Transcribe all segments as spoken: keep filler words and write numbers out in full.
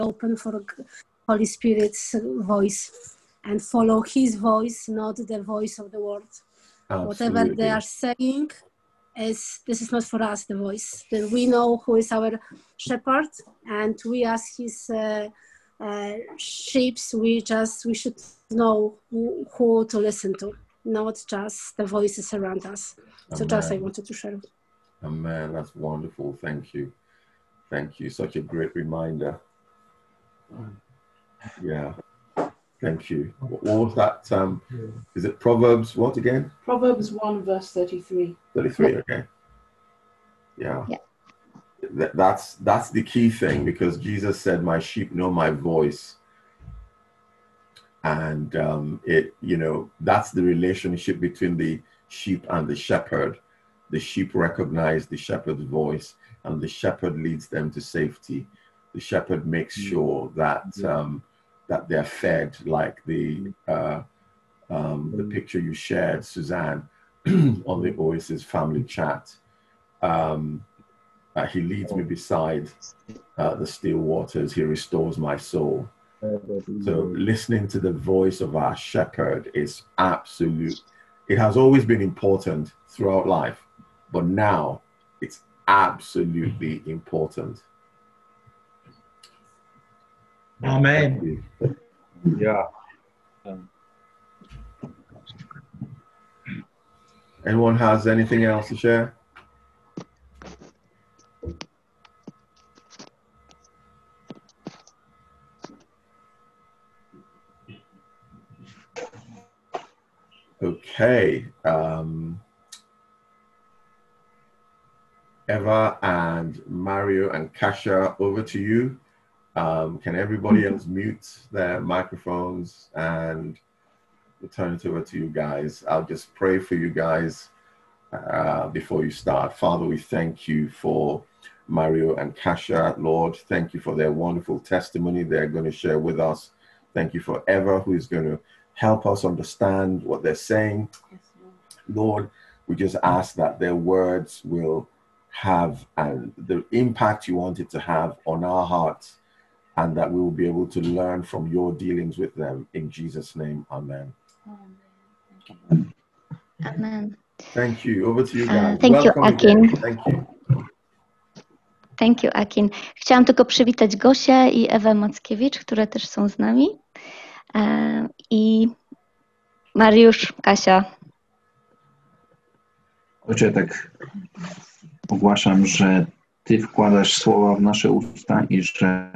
open for Holy Spirit's voice and follow His voice, not the voice of the world. Absolutely. Whatever they are saying, is this is not for us, the voice. That we know who is our shepherd, and we as His uh, uh, sheep, we just we should know who, who to listen to, not just the voices around us. Amen. So just I wanted to share. Amen. That's wonderful. Thank you. Thank you. Such a great reminder. Yeah. Thank you. What was that? Um, is it Proverbs what again? Proverbs one verse thirty-three. thirty-three, okay. Yeah. yeah. That, that's, that's the key thing, because Jesus said, my sheep know my voice. And um, it, you know, that's the relationship between the sheep and the shepherd. The sheep recognize the shepherd's voice, and the shepherd leads them to safety. The shepherd makes sure that um, that they're fed, like the uh, um, the picture you shared, Suzanne, on the Oasis family chat. Um, uh, he leads me beside uh, the still waters. He restores my soul. So listening to the voice of our shepherd is absolute. It has always been important throughout life, but now it's absolutely important. Amen. Yeah. Anyone has anything else to share? Okay. Um, Eva and Mario and Kasia, over to you. Um, can everybody else mute their microphones, and we'll turn it over to you guys. I'll just pray for you guys uh, before you start. Father, we thank you for Mario and Kasia, Lord. Thank you for their wonderful testimony they're going to share with us. Thank you for Eva, who is going to help us understand what they're saying. Yes, Lord, we just ask that their words will have and the impact you want it to have on our hearts, and that we will be able to learn from your dealings with them. In Jesus' name, amen. Amen. Amen. Thank you. Over to you guys. Uh, thank Welcome you, Akin. Again. Thank you. Thank you, Akin. Chciałam tylko przywitać Gosię i Ewę Mackiewicz, które też są z nami. Uh, I Mariusz, Kasia. Ojcze, tak ogłaszam, że Ty wkładasz słowa w nasze usta i że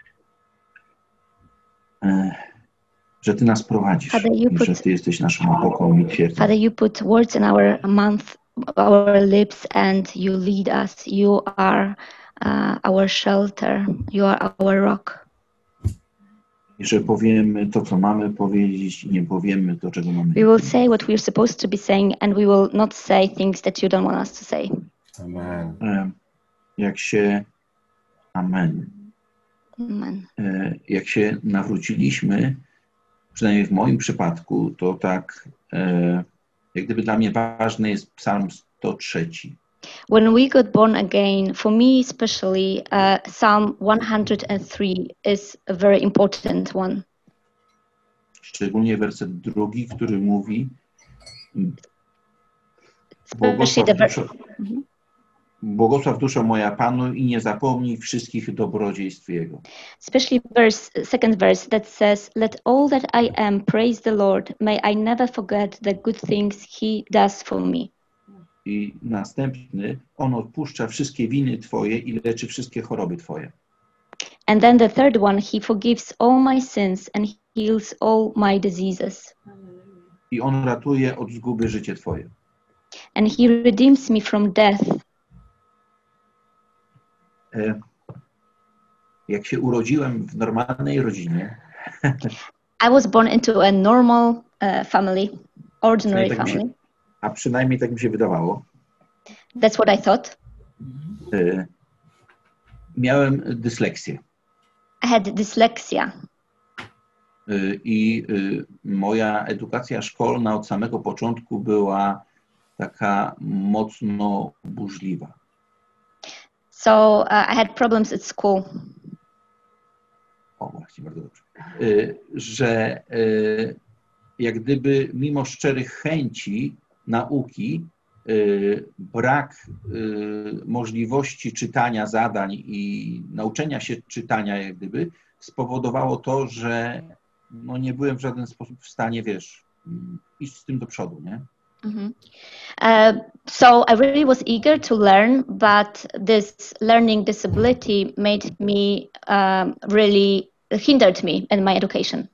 że Ty nas prowadzisz, put, że Ty jesteś naszą opoką i twierdzą. Father, you put words in our mouth, our lips, and you lead us. You are uh, our shelter. You are our rock. I że powiemy to, co mamy powiedzieć, i nie powiemy to, czego mamy. We will say what we're supposed to be saying, and we will not say things that you don't want us to say. Amen. Jak się, amen. Amen. Jak się nawróciliśmy, przynajmniej w moim przypadku, to tak, jak gdyby dla mnie ważny jest Psalm sto trzy. When we got born again, for me especially, uh, Psalm one hundred three is a very important one. Szczególnie werset drugi, który mówi: Błogosław duszo, błogosław duszo moja Panu i nie zapomnij wszystkich dobrodziejstw Jego. Especially verse, second verse that says, let all that I am praise the Lord. May I never forget the good things He does for me. I następny, on odpuszcza wszystkie winy Twoje i leczy wszystkie choroby Twoje. And then the third one, He forgives all my sins and heals all my diseases. I on ratuje od zguby życie Twoje. And He redeems me from death. Jak się urodziłem w normalnej rodzinie. I was born into a normal uh, family, ordinary tak family. Się, a przynajmniej tak mi się wydawało. That's what I thought. Miałem dysleksję. I had dyslexia. I moja edukacja szkolna od samego początku była taka mocno burzliwa. So uh, I had problems at school. bardzo dobrze, że jak gdyby mimo szczerych chęci nauki, brak możliwości czytania zadań i nauczenia się czytania jak gdyby spowodowało to, że no nie byłem w żaden sposób w stanie, wiesz, iść z tym do przodu, nie? Mm-hmm. Uh, so I really was eager to learn, but this learning disability made me um, really hindered me in my education.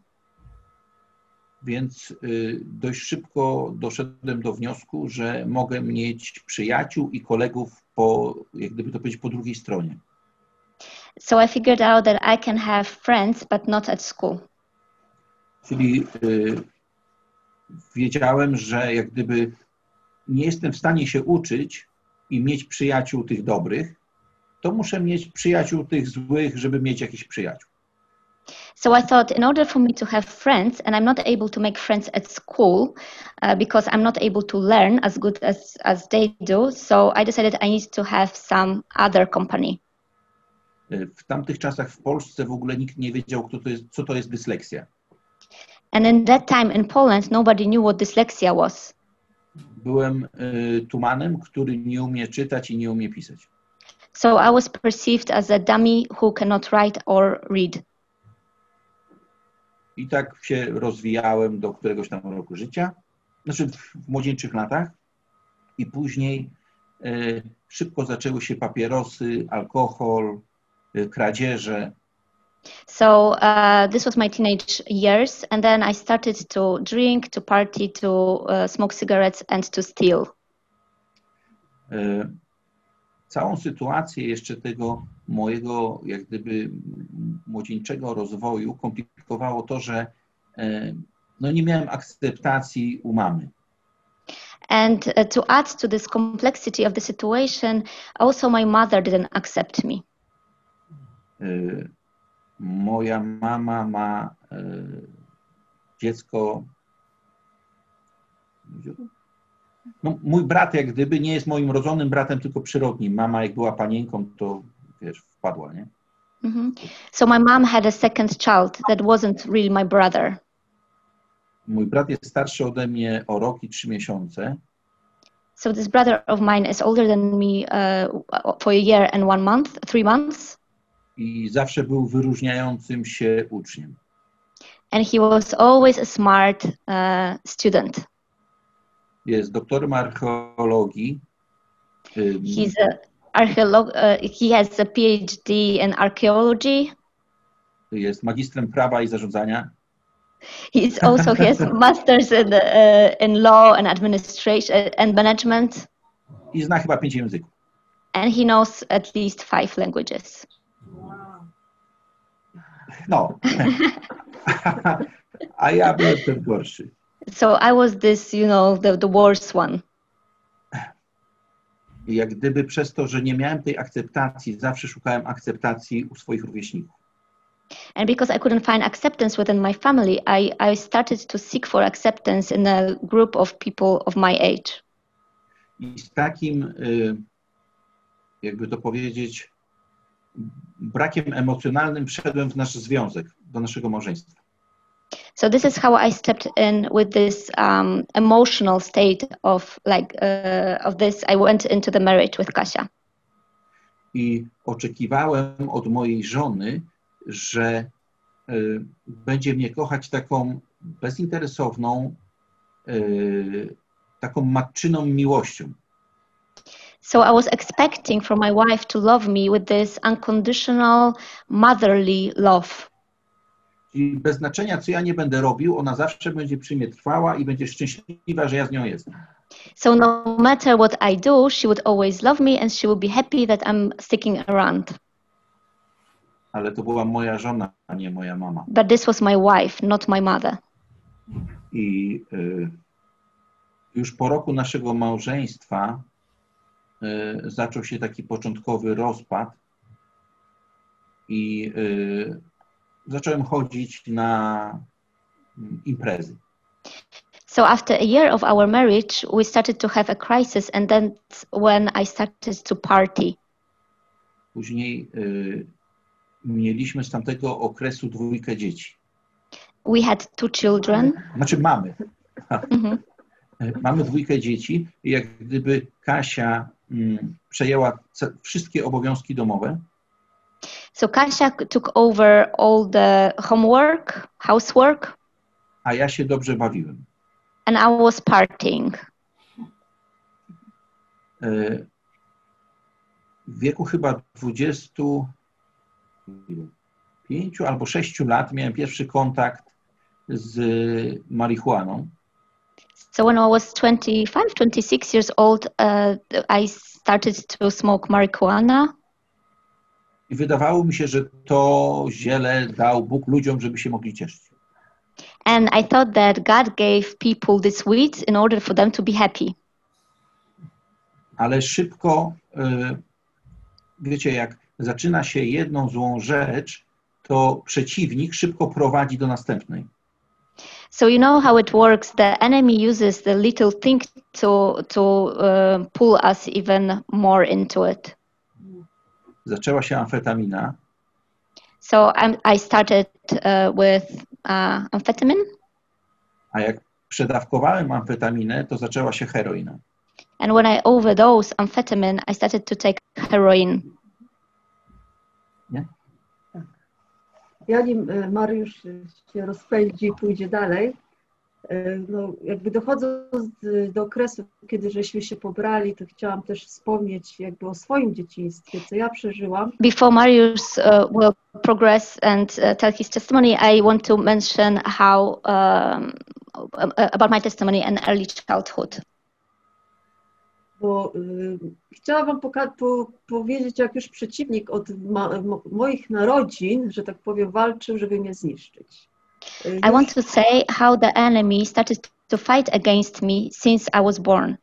Więc y, dość szybko doszedłem do wniosku, że mogę mieć przyjaciół i kolegów po, jak gdyby to powiedzieć, po drugiej stronie. So I figured out that I can have friends, but not at school. Czyli y, wiedziałem, że jak gdyby nie jestem w stanie się uczyć i mieć przyjaciół tych dobrych, to muszę mieć przyjaciół tych złych, żeby mieć jakichś przyjaciół. So I thought in order for me to have friends, and I'm not able to make friends at school uh, because I'm not able to learn as good as, as they do, so I decided I need to have some other company. W tamtych czasach w Polsce w ogóle nikt nie wiedział, kto to jest, co to jest dysleksja. And in that time in Poland, nobody knew what dyslexia was. Byłem y, tumanem, który nie umie czytać i nie umie pisać. So I was perceived as a dummy who cannot write or read. I tak się rozwijałem do któregoś tam roku życia, znaczy w młodzieńczych latach. I później y, szybko zaczęły się papierosy, alkohol, y, kradzieże. So uh, this was my teenage years, and then I started to drink, to party, to uh, smoke cigarettes and to steal. Y, całą sytuację jeszcze tego mojego jak gdyby młodzieńczego rozwoju komplikowało to, że y, no nie miałem akceptacji u mamy. And uh, to add to this complexity of the situation, also my mother didn't accept me. Y, moja mama ma y, dziecko. No, mój brat jak gdyby nie jest moim rodzonym bratem, tylko przyrodnim. Mama jak była panienką, to wiesz, wpadła, nie? Mm-hmm. So my mom had a second child that wasn't really my brother. Mój brat jest starszy ode mnie o rok i trzy miesiące. So this brother of mine is older than me uh, for a year and one month, three months. I zawsze był wyróżniającym się uczniem. And he was always a smart uh, student. Jest doktorem archeologii. He's a archeolog uh, he has a P H D in archaeology. Jest magistrem prawa i zarządzania. He's also he has masters in, uh, in law and administration and management. I zna chyba pięć języków. And he knows at least five languages. No. A ja byłem ten gorszy. So I was this, you know, the, the worst one. I jak gdyby przez to, że nie miałem tej akceptacji, zawsze szukałem akceptacji u swoich rówieśników. And because I couldn't find acceptance within my family, I, I started to seek for acceptance in a group of people of my age. I z takim, jakby to powiedzieć, brakiem emocjonalnym wszedłem w nasz związek, do naszego małżeństwa. So this is how I stepped in with this um, emotional state of like uh, of this. I went into the marriage with Kasia. I oczekiwałem od mojej żony, że y, będzie mnie kochać taką bezinteresowną, y, taką matczyną miłością. So I was expecting from my wife to love me with this unconditional motherly love. I bez znaczenia, co ja nie będę robił, ona zawsze będzie przy mnie trwała i będzie szczęśliwa, że ja z nią jestem. So no matter what I do, she would always love me and she would be happy that I'm sticking around. Ale to była moja żona, a nie moja mama. But this was my wife, not my mother. I y, już po roku naszego małżeństwa y, zaczął się taki początkowy rozpad i y, zacząłem chodzić na imprezy. So after a year of our marriage, we started to have a crisis, and that's when I started to party. Później y, mieliśmy z tamtego okresu dwójkę dzieci. We had two children. Znaczy mamy. Mm-hmm. Mamy dwójkę dzieci i jak gdyby Kasia mm, przejęła wszystkie obowiązki domowe. So Kasia took over all the homework, housework. A ja się dobrze bawiłem. And I was partying. W wieku chyba dwudziestu pięciu albo sześciu lat miałem pierwszy kontakt z marihuaną. So when I was twenty-five, twenty-six years old, uh, I started to smoke marijuana. I wydawało mi się, że to ziele dał Bóg ludziom, żeby się mogli cieszyć. And I thought that God gave people this weed in order for them to be happy. Ale szybko, wiecie, jak zaczyna się jedną złą rzecz, to przeciwnik szybko prowadzi do następnej. So you know how it works. The enemy uses the little thing to to uh, pull us even more into it. Zaczęła się amfetamina. So I'm, I started uh, with uh, amphetamine. A jak przedawkowałem amfetaminę, to zaczęła się heroina. And when I overdosed amphetamine, I started to take heroin. Nie? Tak. Ja nim Mariusz się rozpędzi i pójdzie dalej, no jakby dochodząc do okresu, kiedy żeśmy się pobrali, to chciałam też wspomnieć jakby o swoim dzieciństwie, co ja przeżyłam. Before Mariusz uh, will progress and uh, tell his testimony, I want to mention how um, about my testimony and early childhood. Bo y, chciałam wam poka- po, powiedzieć, jak już przeciwnik od ma- mo- moich narodzin, że tak powiem, walczył, żeby mnie zniszczyć. Y, I want to say how the enemy started to fight against me since I was born.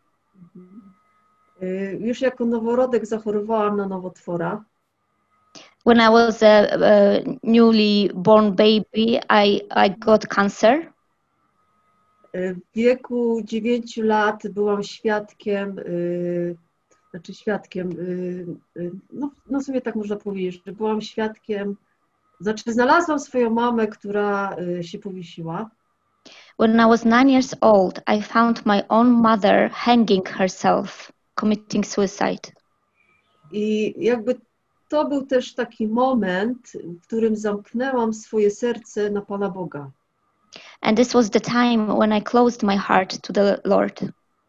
y, już jako noworodek zachorowałam na nowotwora. When I was a, a newly born baby, I, I got cancer. W wieku dziewięciu lat byłam świadkiem, yy, znaczy świadkiem, yy, yy, no, no sobie tak można powiedzieć, że byłam świadkiem, znaczy znalazłam swoją mamę, która yy, się powiesiła. When I was nine years old, I found my own mother hanging herself, committing suicide. I jakby to był też taki moment, w którym zamknęłam swoje serce na Pana Boga. And this was the time when I closed my heart to the Lord.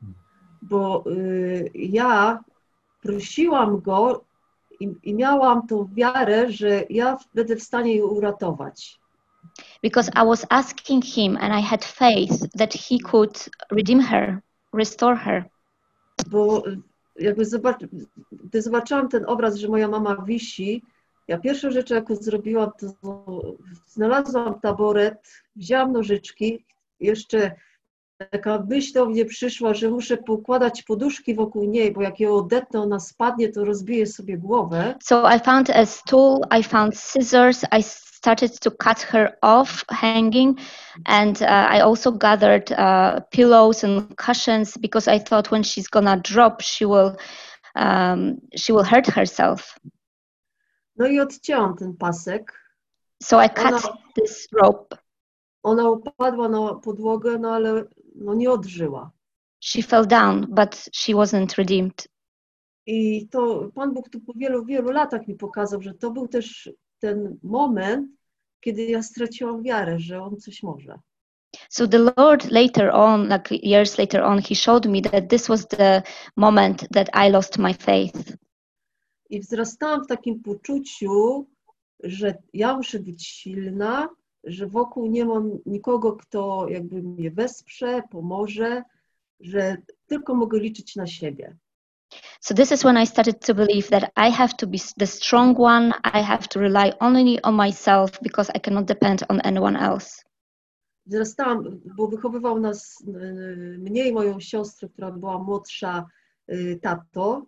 Bo y, ja prosiłam Go i, i miałam tą wiarę, że ja będę w stanie ją uratować. Because I was asking Him and I had faith that He could redeem her, restore her. Bo jakby zobacz, gdy zobaczyłam ten obraz, że moja mama wisi, ja pierwszą rzecz, jaką zrobiłam, to znalazłam taboret, wzięłam nożyczki, jeszcze taka myśl do mnie przyszła, że muszę pokładać poduszki wokół niej, bo jak ją odetnę, ona spadnie, to rozbije sobie głowę. So I found a stool, I found scissors, I started to cut her off hanging, and uh, I also gathered uh, pillows and cushions because I thought when she's gonna drop, she will, um, she will hurt herself. No i odcięłam ten pasek. So I cut Ona, this rope. ona upadła na podłogę, no ale no nie odżyła. She fell down, but she wasn't redeemed. I to Pan Bóg tu po wielu, wielu latach mi pokazał, że to był też ten moment, kiedy ja straciłam wiarę, że On coś może. So the Lord later on, like years later on, He showed me that this was the moment that I lost my faith. I wzrastałam w takim poczuciu, że ja muszę być silna, że wokół nie mam nikogo, kto jakby mnie wesprze, pomoże, że tylko mogę liczyć na siebie. So this is when I started to believe that I have to be the strong one, I have to rely only on myself because I cannot depend on anyone else. Wzrastałam, bo wychowywał nas mnie i moją siostrę, która była młodsza, tato.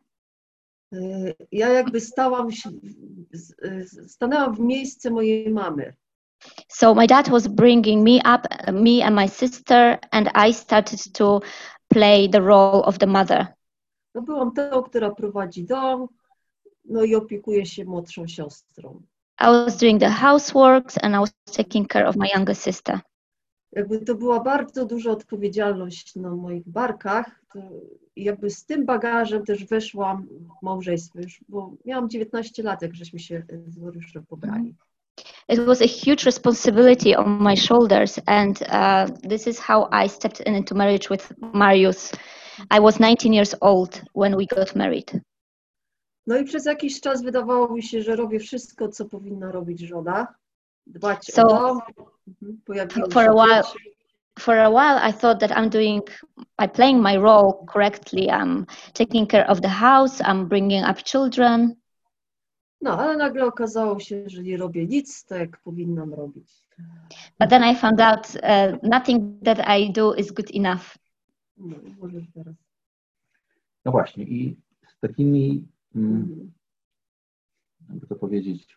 Ja jakby stałam, stanęłam w miejsce mojej mamy. So my dad was bringing me up, me and my sister, and I started to play the role of the mother. No byłam tą, która prowadzi dom, no i opiekuje się młodszą siostrą. I was doing the houseworks and I was taking care of my younger sister. Jakby to była bardzo duża odpowiedzialność na moich barkach. To jakby z tym bagażem też weszłam w małżeństwo już, bo miałam dziewiętnaście lat, jak żeśmy się z Mariuszem pobrali. It was a huge responsibility on my shoulders, and uh, this is how I stepped in into marriage with Mariusz. I was nineteen years old when we got married. No i przez jakiś czas wydawało mi się, że robię wszystko, co powinna robić żona. Dbać So, o dom. Pojawiły for się a while, dzieci. for a while, I thought that I'm doing, I'm playing my role correctly. I'm taking care of the house. I'm bringing up children. No, ale nagle okazało się, że nie robię nic, tak jak powinnam robić. But then I found out uh, nothing that I do is good enough. No, możesz teraz. No właśnie, i z takimi, mm, jakby to powiedzieć,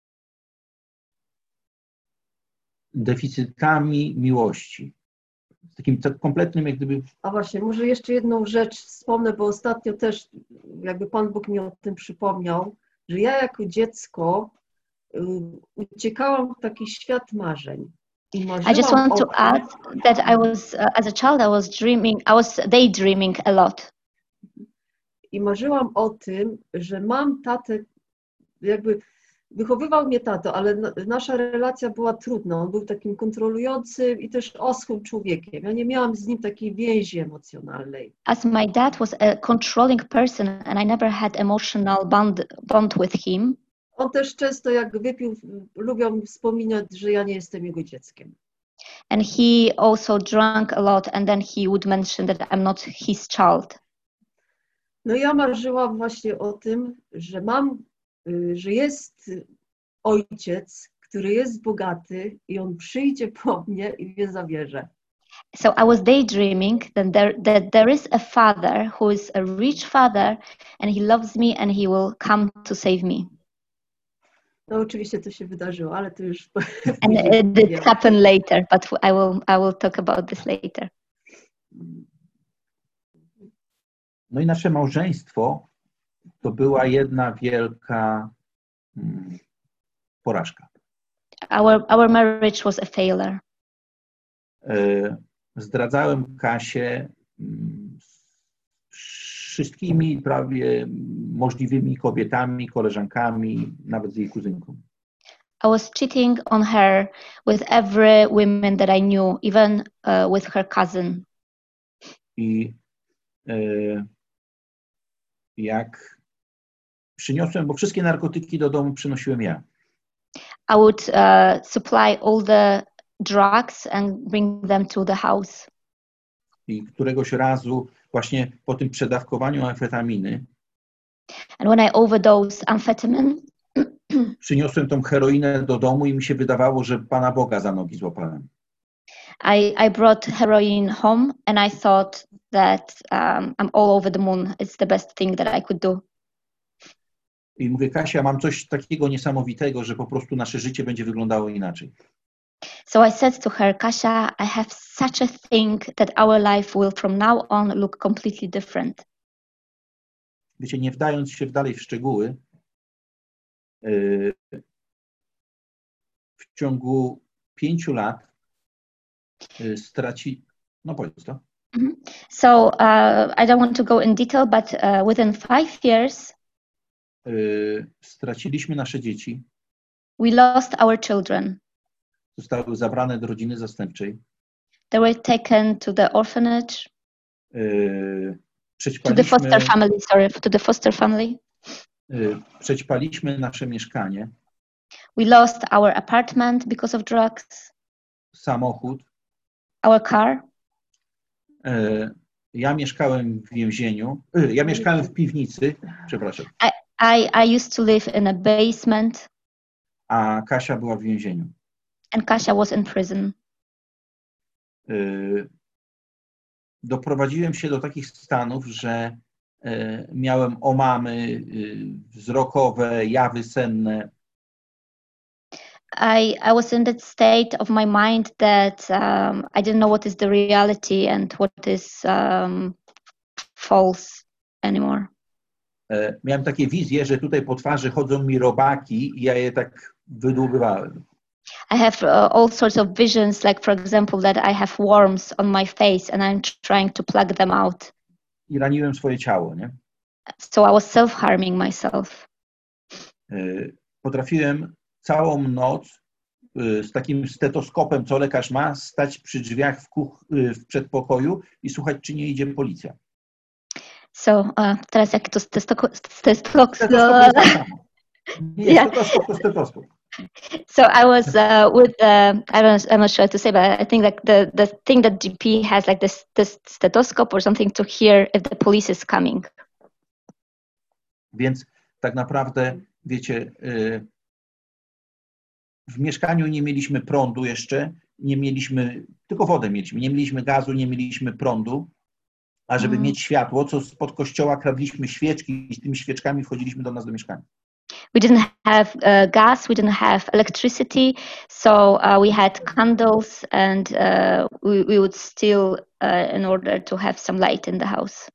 deficytami miłości. Z takim tak kompletnym, jak gdyby... A właśnie, może jeszcze jedną rzecz wspomnę, bo ostatnio też jakby Pan Bóg mi o tym przypomniał, że ja jako dziecko y, uciekałam w taki świat marzeń. I I just want to add that I was, uh, as a child, I was dreaming, I was daydreaming a lot. I marzyłam o tym, że mam tatę, jakby wychowywał mnie tato, ale na, nasza relacja była trudna. On był takim kontrolującym i też oschłym człowiekiem. Ja nie miałam z nim takiej więzi emocjonalnej. As my dad was a controlling person and I never had emotional bond, bond with him. On też często jak wypił, lubią wspominać, że ja nie jestem jego dzieckiem. And he also drank a lot and then he would mention that I'm not his child. No ja marzyłam właśnie o tym, że mam, że jest ojciec, który jest bogaty i on przyjdzie po mnie i mnie zabierze. So I was daydreaming that there, that there is a father who is a rich father and he loves me and he will come to save me. No oczywiście to się wydarzyło, ale to już... And it did happen later, but I will, I will talk about this later. No i nasze małżeństwo to była jedna wielka hmm, porażka. Our, our marriage was a failure. Zdradzałem Kasię z wszystkimi prawie możliwymi kobietami, koleżankami, nawet z jej kuzynką. I was cheating on her with every woman that I knew, even uh, with her cousin. I e, jak przyniosłem, bo wszystkie narkotyki do domu przynosiłem ja. I would uh, supply all the drugs and bring them to the house. I któregoś razu właśnie po tym przedawkowaniu amfetaminy And when I overdosed amphetamine, przyniosłem tą heroinę do domu i mi się wydawało, że Pana Boga za nogi złapałem. I, I brought heroin home and I thought that um, I'm all over the moon. It's the best thing that I could do. I mówię, Kasia, mam coś takiego niesamowitego, że po prostu nasze życie będzie wyglądało inaczej. So I said to her, Kasia, I have such a thing that our life will from now on look completely different. Wiecie, nie wdając się dalej w szczegóły, yy, w ciągu pięciu lat yy, straci... No powiedz to. Mm-hmm. So uh, I don't want to go in detail, but uh, within five years, yy, straciliśmy nasze dzieci. We lost our children. Zostały zabrane do rodziny zastępczej. They were taken to the orphanage. Yy, to the foster family, sorry, to the foster family. Yy, przećpaliśmy nasze mieszkanie. We lost our apartment because of drugs. Samochód. Our car. Yy, ja mieszkałem w więzieniu. Yy, ja mieszkałem w piwnicy. Przepraszam. I, I, I used to live in a basement. A Kasia była w więzieniu. And Kasia was in prison. Yy, doprowadziłem się do takich stanów, że yy, miałem omamy yy, wzrokowe, jawy senne. I, I was in that state of my mind that um, I didn't know what is the reality and what is um, false anymore. Yy, miałem takie wizje, że tutaj po twarzy chodzą mi robaki i ja je tak wydłubywałem. I have uh, all sorts of visions, like for example, that I have worms on my face and I'm trying to pluck them out. I raniłem swoje ciało, nie? So I was self-harming myself. Potrafiłem całą noc z takim stetoskopem, co lekarz ma, stać przy drzwiach w, kuch- w przedpokoju i słuchać, czy nie idzie policja. So, uh, teraz jak to stetoskop... Stetoskop Nie, stetoskop to stetoskop. So I was uh, with the, I don't, I'm not sure to say, but I think like the, the thing that G P has like this, this stethoscope or something to hear if the police is coming. Więc tak naprawdę, wiecie, w mieszkaniu nie mieliśmy prądu jeszcze, nie mieliśmy, tylko wodę mieliśmy, nie mieliśmy gazu, nie mieliśmy prądu, a żeby mm. mieć światło, co spod kościoła kradliśmy świeczki i z tymi świeczkami wchodziliśmy do nas do mieszkania. We didn't have uh, gas, we didn't have electricity, so uh, we had candles and uh, we, we would steal uh, in order to have some light in the house.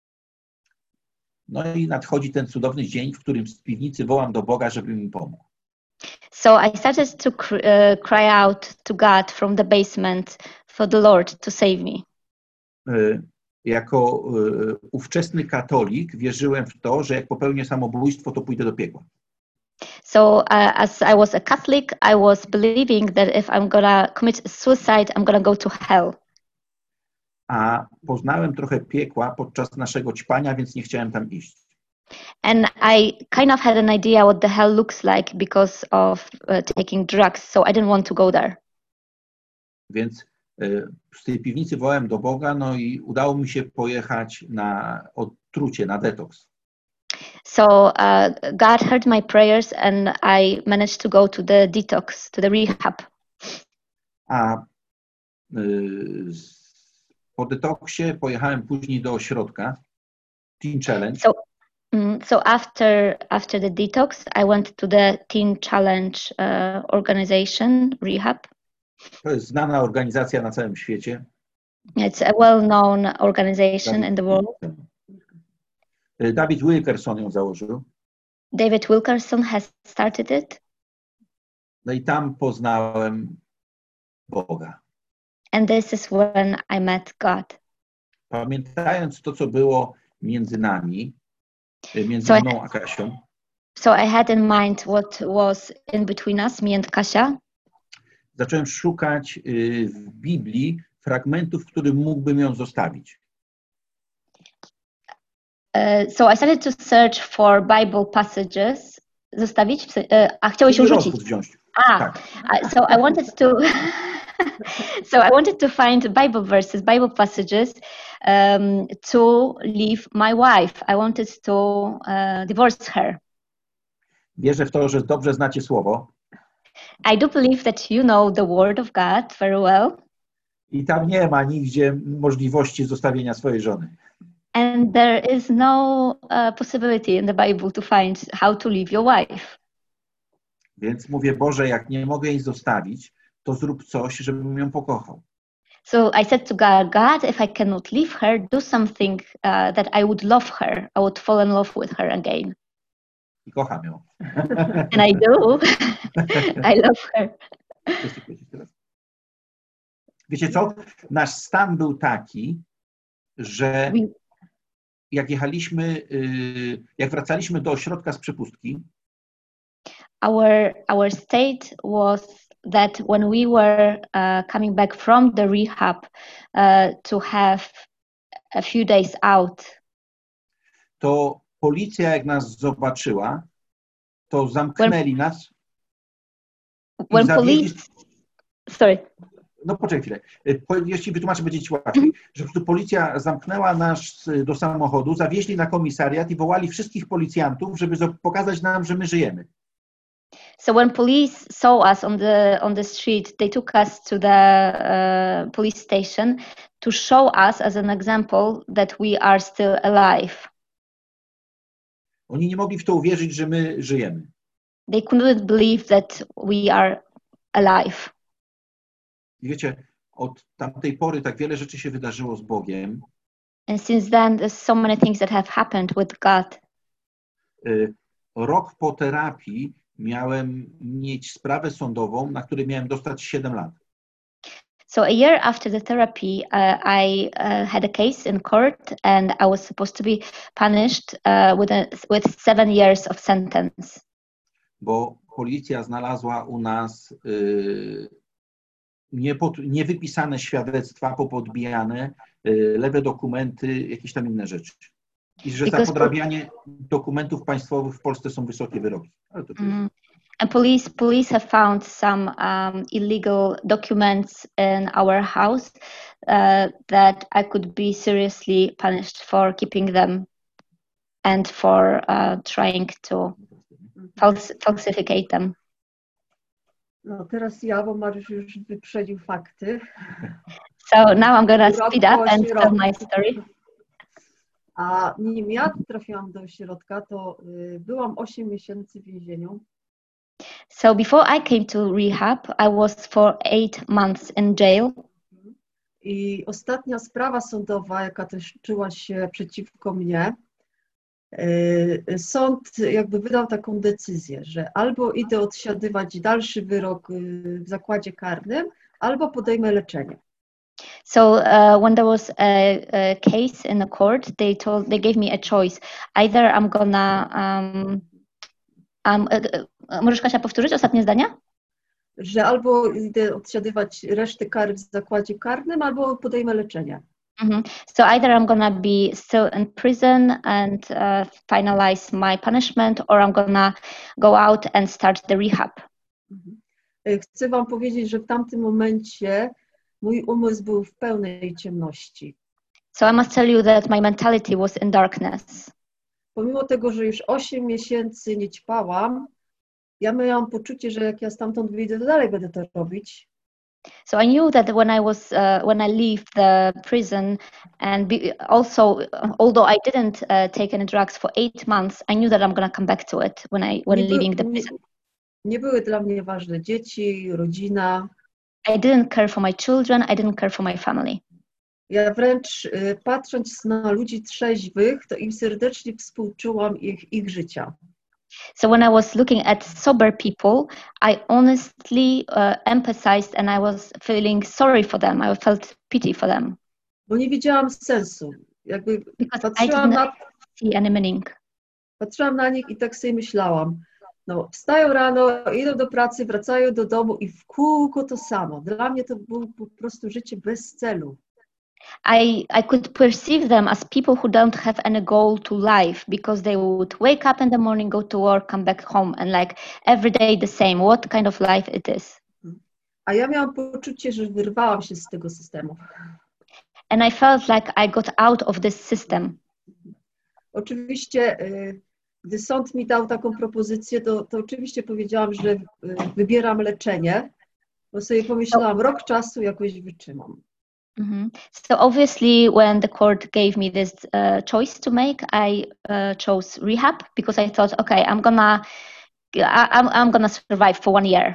No i nadchodzi ten cudowny dzień, w którym z piwnicy wołam do Boga, żeby mi pomógł. So I started to cr uh, cry out to God from the basement for the Lord to save me. Y jako y ówczesny katolik wierzyłem w to, że jak popełnię samobójstwo, to pójdę do piekła. So uh, as I was a Catholic, I was believing that if I'm gonna commit suicide, I'm gonna go to hell. A poznałem trochę piekła podczas naszego ćpania, więc nie chciałem tam iść. And I kind of had an idea what the hell looks like because of uh, taking drugs, so I didn't want to go there. Więc y z tej piwnicy wołałem do Boga, no i udało mi się pojechać na odtrucie, na detoks. So uh, God heard my prayers and I managed to go to the detox, to the rehab. A y po detoksie pojechałem później do ośrodka Teen Challenge. So, um, so after after the detox, I went to the Teen Challenge uh, organization, rehab. To jest znana organizacja na całym świecie. It's a well-known organization David, in the world. David Wilkerson ją założył. David Wilkerson has started it. No i tam poznałem Boga. And this is when I met God. Pamiętając to, co było między nami, między so mną a Kasią. So I had in mind what was in between us, me and Kasia. Zacząłem szukać w Biblii fragmentów, w których mógłbym ją zostawić. Uh, so I started to search for Bible passages. Zostawić? Uh, a chciałeś ją rzucić? Wziąć. Ah, tak. uh, so I wanted to so I wanted to find Bible verses, Bible passages um, to leave my wife. I wanted to uh, divorce her. Wierzę w to, że dobrze znacie słowo. I do believe that you know the word of God very well. I tam nie ma nigdzie możliwości zostawienia swojej żony. And there is no uh, possibility in the Bible to find how to leave your wife. Więc mówię, Boże, jak nie mogę jej zostawić, to zrób coś, żebym ją pokochał. So I said to God, God, if I cannot leave her, do something uh, that I would love her. I would fall in love with her again. I kocham ją. And I do. I love her. Wiecie co? Nasz stan był taki, że jak jechaliśmy, jak wracaliśmy do ośrodka z przepustki, our our state was that when we were uh, coming back from the rehab uh, to have a few days out, to policja jak nas zobaczyła, to zamknęli when, nas. When police, sorry. No poczekaj chwilę. Jeśli wytłumaczę, będzie ci łatwiej. Że po prostu policja zamknęła nas do samochodu, zawieźli na komisariat i wołali wszystkich policjantów, żeby pokazać nam, że my żyjemy. So when police saw us on the on the street, they took us to the uh, police station to show us as an example that we are still alive. Oni nie mogli w to uwierzyć, że my żyjemy. They couldn't believe that we are alive. I wiecie, od tamtej pory tak wiele rzeczy się wydarzyło z Bogiem. And since then, there's so many things that have happened with God. Rok po terapii miałem mieć sprawę sądową, na której miałem dostać siedem lat. So a year after the therapy, uh, I uh, had a case in court, and I was supposed to be punished uh, with a, with seven years of sentence. Bo policja znalazła u nas y, niepod, niewypisane świadectwa, popodbijane, y, lewe dokumenty, jakieś tam inne rzeczy. I że za podrabianie dokumentów państwowych w Polsce są wysokie wyroki. Ale to mm. And police police have found some um, illegal documents in our house uh, that I could be seriously punished for keeping them and for uh, trying to fals falsificate them. No teraz ja, bo Mariusz już wyprzedził fakty. So now I'm gonna speed up and tell my story. A nim ja trafiłam do ośrodka, to y, byłam osiem miesięcy w więzieniu. So before I came to rehab, I was for eight months in jail. I ostatnia sprawa sądowa, jaka też toczyła się przeciwko mnie, y, sąd jakby wydał taką decyzję, że albo idę odsiadywać dalszy wyrok y, w zakładzie karnym, albo podejmę leczenie. So uh, when there was a, a case in the court, they told they gave me a choice. Either I'm gonna um, um, uh, możesz Kasia powtórzyć ostatnie zdania? Że albo idę odsiadywać resztę kary w zakładzie karnym, albo podejmę leczenie. Mm-hmm. So either I'm gonna be still in prison and uh, finalize my punishment, or I'm gonna go out and start the rehab. Chcę wam powiedzieć, że w tamtym momencie mój umysł był w pełnej ciemności. So I must tell you that my mentality was in darkness. Pomimo tego, że już osiem miesięcy nie ćpałam, ja miałam poczucie, że jak ja stamtąd wyjdę, to dalej będę to robić. So I knew that when I was uh, when I leave the prison, and be, also although I didn't uh, take any drugs for eight months, I knew that I'm gonna come back to it when I when nie leaving by, the prison. Nie, nie były dla mnie ważne dzieci, rodzina. I didn't care for my children. I didn't care for my family. Ja wręcz y, patrząc na ludzi trzeźwych, to im serdecznie współczułam ich, ich życia. So when I was looking at sober people, I honestly uh, empathized and I was feeling sorry for them. I felt pity for them. Bo nie widziałam sensu. Jakby Because I patrzyłam didn't na, see any meaning. patrzyłam na nich i tak sobie myślałam. No, wstają rano, idą do pracy, wracają do domu i w kółko to samo. Dla mnie to było po prostu życie bez celu. I, I could perceive them as people who don't have any goal to life, because they would wake up in the morning, go to work, come back home, and like every day the same. What kind of life it is? A ja miałam poczucie, że wyrwałam się z tego systemu. And I felt like I got out of this system. Oczywiście, gdy sąd mi dał taką propozycję, to, to oczywiście powiedziałam, że wybieram leczenie, bo sobie pomyślałam, rok czasu jakoś wytrzymam. Mm-hmm. So obviously, when the court gave me this uh, choice to make, I uh, chose rehab because I thought, okay, I'm gonna, I, I'm, I'm gonna survive for one year.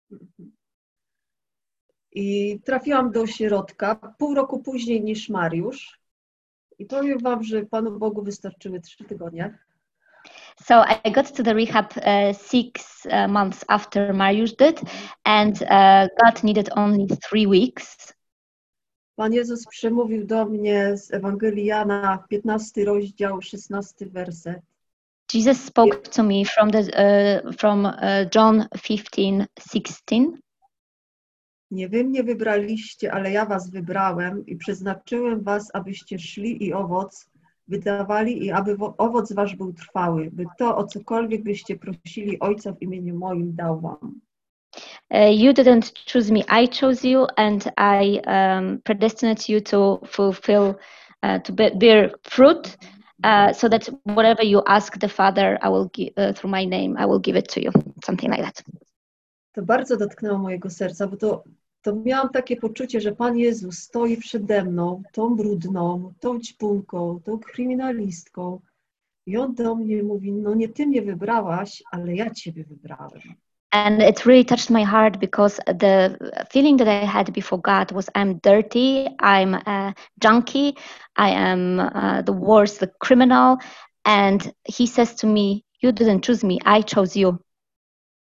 I trafiłam do ośrodka pół roku później niż Mariusz. I powiem wam, że Panu Bogu wystarczyły trzy tygodnie. So I got to the rehab uh, six uh, months after Mariusz did, and uh, God needed only three weeks. Pan Jezus przemówił do mnie z Ewangelii Jana, piętnasty rozdział, szesnasty werset. Jesus spoke to me from the uh, from uh, John fifteen sixteen. Nie wy mnie wybraliście, ale ja was wybrałem i przeznaczyłem was, abyście szli i owoc wydawali i aby owoc wasz był trwały, by to, o cokolwiek byście prosili Ojca w imieniu moim, dał wam. Uh, you didn't choose me, I chose you, and I um, predestined you to fulfill, uh, to be, bear fruit, uh, so that whatever you ask the Father, I will give, uh, through my name, I will give it to you, something like that. To bardzo dotknęło mojego serca, bo to, to miałam takie poczucie, że Pan Jezus stoi przede mną, tą brudną, tą ćpunką, tą kryminalistką i On do mnie mówi, no nie ty mnie wybrałaś, ale ja ciebie wybrałem. And it really touched my heart because the feeling that I had before God was I'm dirty, I'm a junkie, I am uh, the worst, the criminal. And he says to me, you didn't choose me, I chose you.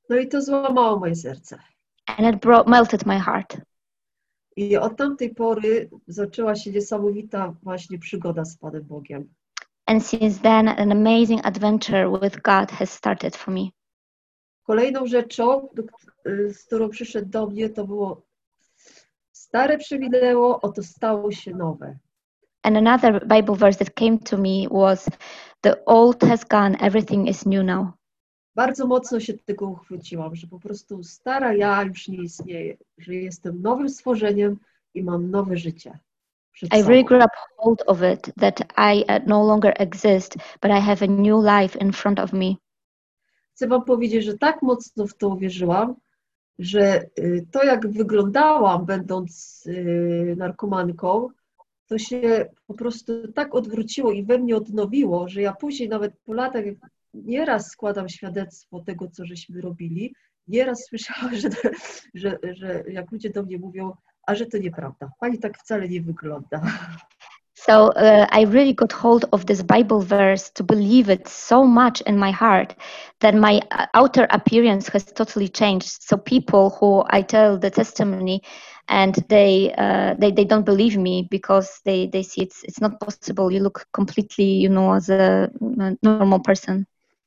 No i to złamało moje serce. And it brought, melted my heart. I od tamtej pory zaczęła się niesamowita właśnie przygoda z Panem Bogiem. And since then, an amazing adventure with God has started for me. Kolejną rzeczą, z którą przyszedł do mnie, to było stare przeminęło, oto stało się nowe. And another Bible verse that came to me was, the old has gone, everything is new now. Bardzo mocno się tego uchwyciłam, że po prostu stara ja już nie istnieje, że jestem nowym stworzeniem i mam nowe życie. I really grabbed hold of it, that I uh, no longer exist, but I have a new life in front of me. Chcę wam powiedzieć, że tak mocno w to uwierzyłam, że to jak wyglądałam będąc narkomanką, to się po prostu tak odwróciło i we mnie odnowiło, że ja później nawet po latach nieraz składam świadectwo tego, co żeśmy robili. Nieraz słyszałam, że, że, że jak ludzie do mnie mówią, a że to nieprawda, pani tak wcale nie wygląda. So uh, I really got hold of this Bible verse to believe it so much in my heart that my outer appearance has totally changed. So people who I tell the testimony and they uh, they, they don't believe me because they, they see it's it's not possible. You look completely, you know, as a, a normal person.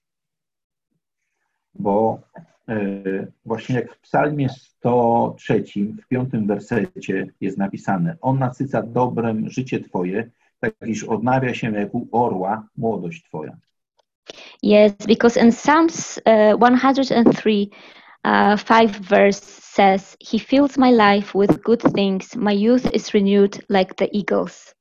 Bo e, właśnie jak w psalmie sto trzecim, w piątym wersecie jest napisane: on nasyca dobrem życie Twoje, tak iż odnawia się jak u orła młodość Twoja. Yes, because in Psalms uh, one hundred three, uh, five verse says, he fills my life with good things, my youth is renewed like the eagles.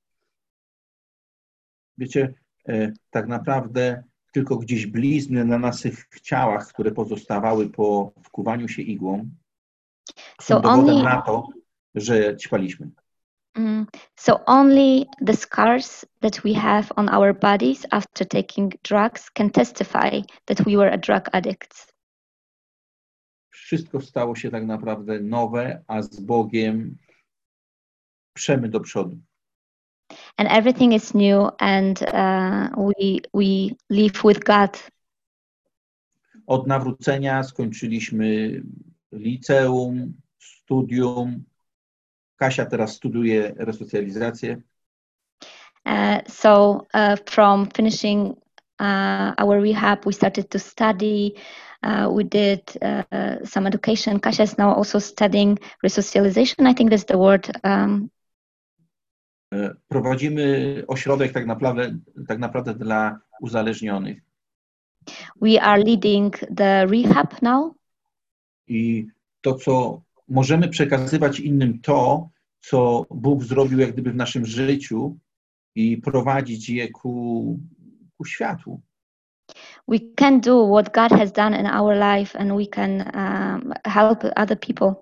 Wiecie, e, tak naprawdę tylko gdzieś blizny na naszych ciałach, które pozostawały po wkuwaniu się igłą, są So dowodem only, na to, że ćpaliśmy. mm, so only the scars that we have on our bodies after taking drugs can testify that we were a drug addicts. Wszystko stało się tak naprawdę nowe, a z Bogiem przemy do przodu. And everything is new, and uh, we we live with God. Od nawrócenia skończyliśmy liceum, studium. Kasia teraz studiuje resocjalizację. Uh, so uh, from finishing uh, our rehab, we started to study. Uh, we did uh, some education. Kasia is now also studying resocialization. I think that's the word. Um, Prowadzimy ośrodek tak naprawdę, tak naprawdę dla uzależnionych. We are leading the rehab now. I to, co możemy przekazywać innym, to, co Bóg zrobił jak gdyby w naszym życiu i prowadzić je ku, ku światłu. We can do what God has done in our life, and we can um, help other people.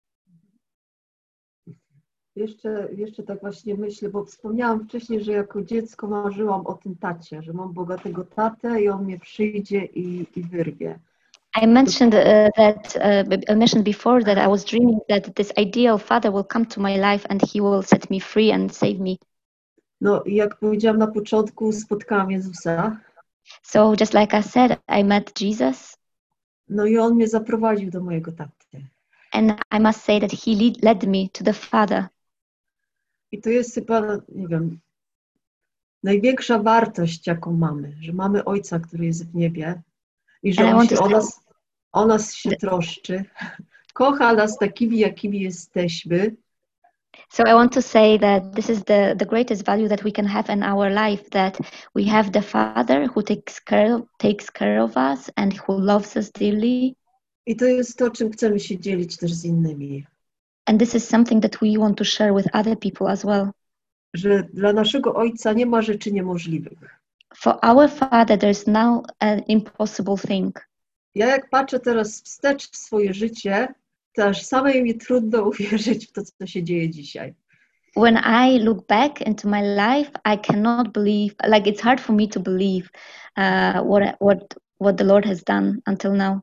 Jeszcze, jeszcze tak właśnie myślę, bo wspomniałam wcześniej, że jako dziecko marzyłam o tym tacie, że mam bogatego tatę i on mnie przyjdzie i, i wyrwie. I mentioned uh, that uh, I mentioned before that I was dreaming that this ideal father will come to my life and he will set me free and save me. No i jak powiedziałam na początku, spotkałam Jezusa. So just like I said, I met Jesus. No i on mnie zaprowadził do mojego taty. And I must say that he lead, led me to the Father. I to jest chyba, nie wiem, największa wartość, jaką mamy, że mamy Ojca, który jest w niebie i że On się o nas, o nas się troszczy, kocha nas takimi, jakimi jesteśmy. So I want to say that this is the, the greatest value that we can have in our life, that we have the Father who takes care of, takes care of us and who loves us dearly. I to jest to, czym chcemy się dzielić też z innymi. And this is something that we want to share with other people as well. Że dla naszego Ojca nie ma rzeczy niemożliwych. For our Father, there's no an impossible thing. Ja jak patrzę teraz wstecz w swoje życie, to aż samej mi trudno uwierzyć w to, co się dzieje dzisiaj. When I look back into my life, I cannot believe, like it's hard for me to believe uh, what what what the Lord has done until now.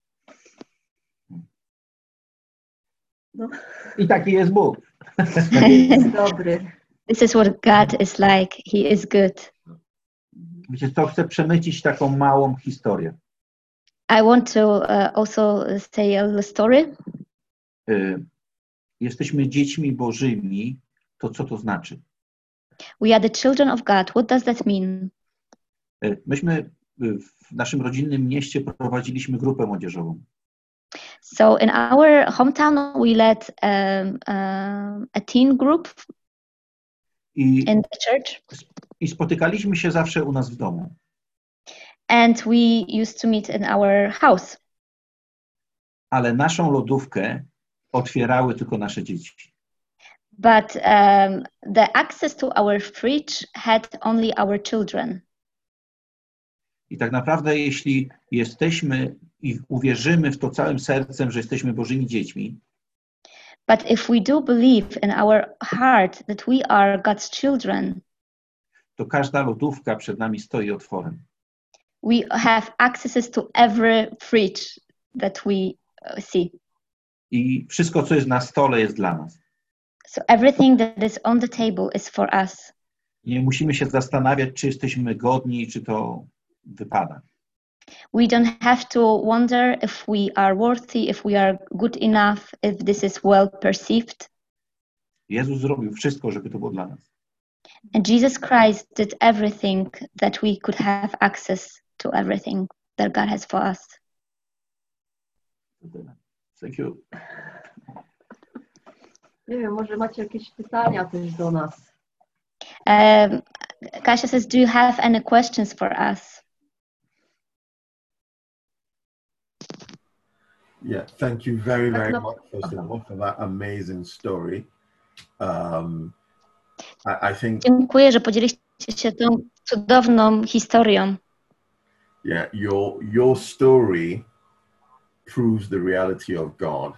No. I taki jest Bóg. Jest dobry. This is what God is like. He is good. Wiecie co, chcę przemycić taką małą historię. I want to uh, also say a little story. Y, Jesteśmy dziećmi bożymi, to co to znaczy? We are the children of God. What does that mean? Y, Myśmy w naszym rodzinnym mieście prowadziliśmy grupę młodzieżową. So in our hometown, we led um, um, a teen group I, in the church, I spotykaliśmy się zawsze u nas w domu. and we used to meet in our house. Ale naszą lodówkę otwierały tylko nasze dzieci. But um, the access to our fridge had only our children. I tak naprawdę, jeśli jesteśmy i uwierzymy w to całym sercem, że jesteśmy Bożymi dziećmi, But if we do believe in our heart that we are God's children, to każda lodówka przed nami stoi otworem. we have accesses to every fridge that we uh, see. I wszystko, co jest na stole, jest dla nas. So everything that is on the table is for us. Nie musimy się zastanawiać, czy jesteśmy godni, czy to wypada. We don't have to wonder if we are worthy, if we are good enough, if this is well perceived. Jezus zrobił wszystko, żeby to było dla nas. And Jesus Christ did everything that we could have access to everything that God has for us. Thank you. Nie wiem, może macie jakieś pytania też do nas. Um, Kasia says, do you have any questions for us? Yeah, thank you very, very much, first of all, for that amazing story. Um, I, I think, Dziękuję, że podzieliście się tą cudowną historią. yeah, your your story proves the reality of God.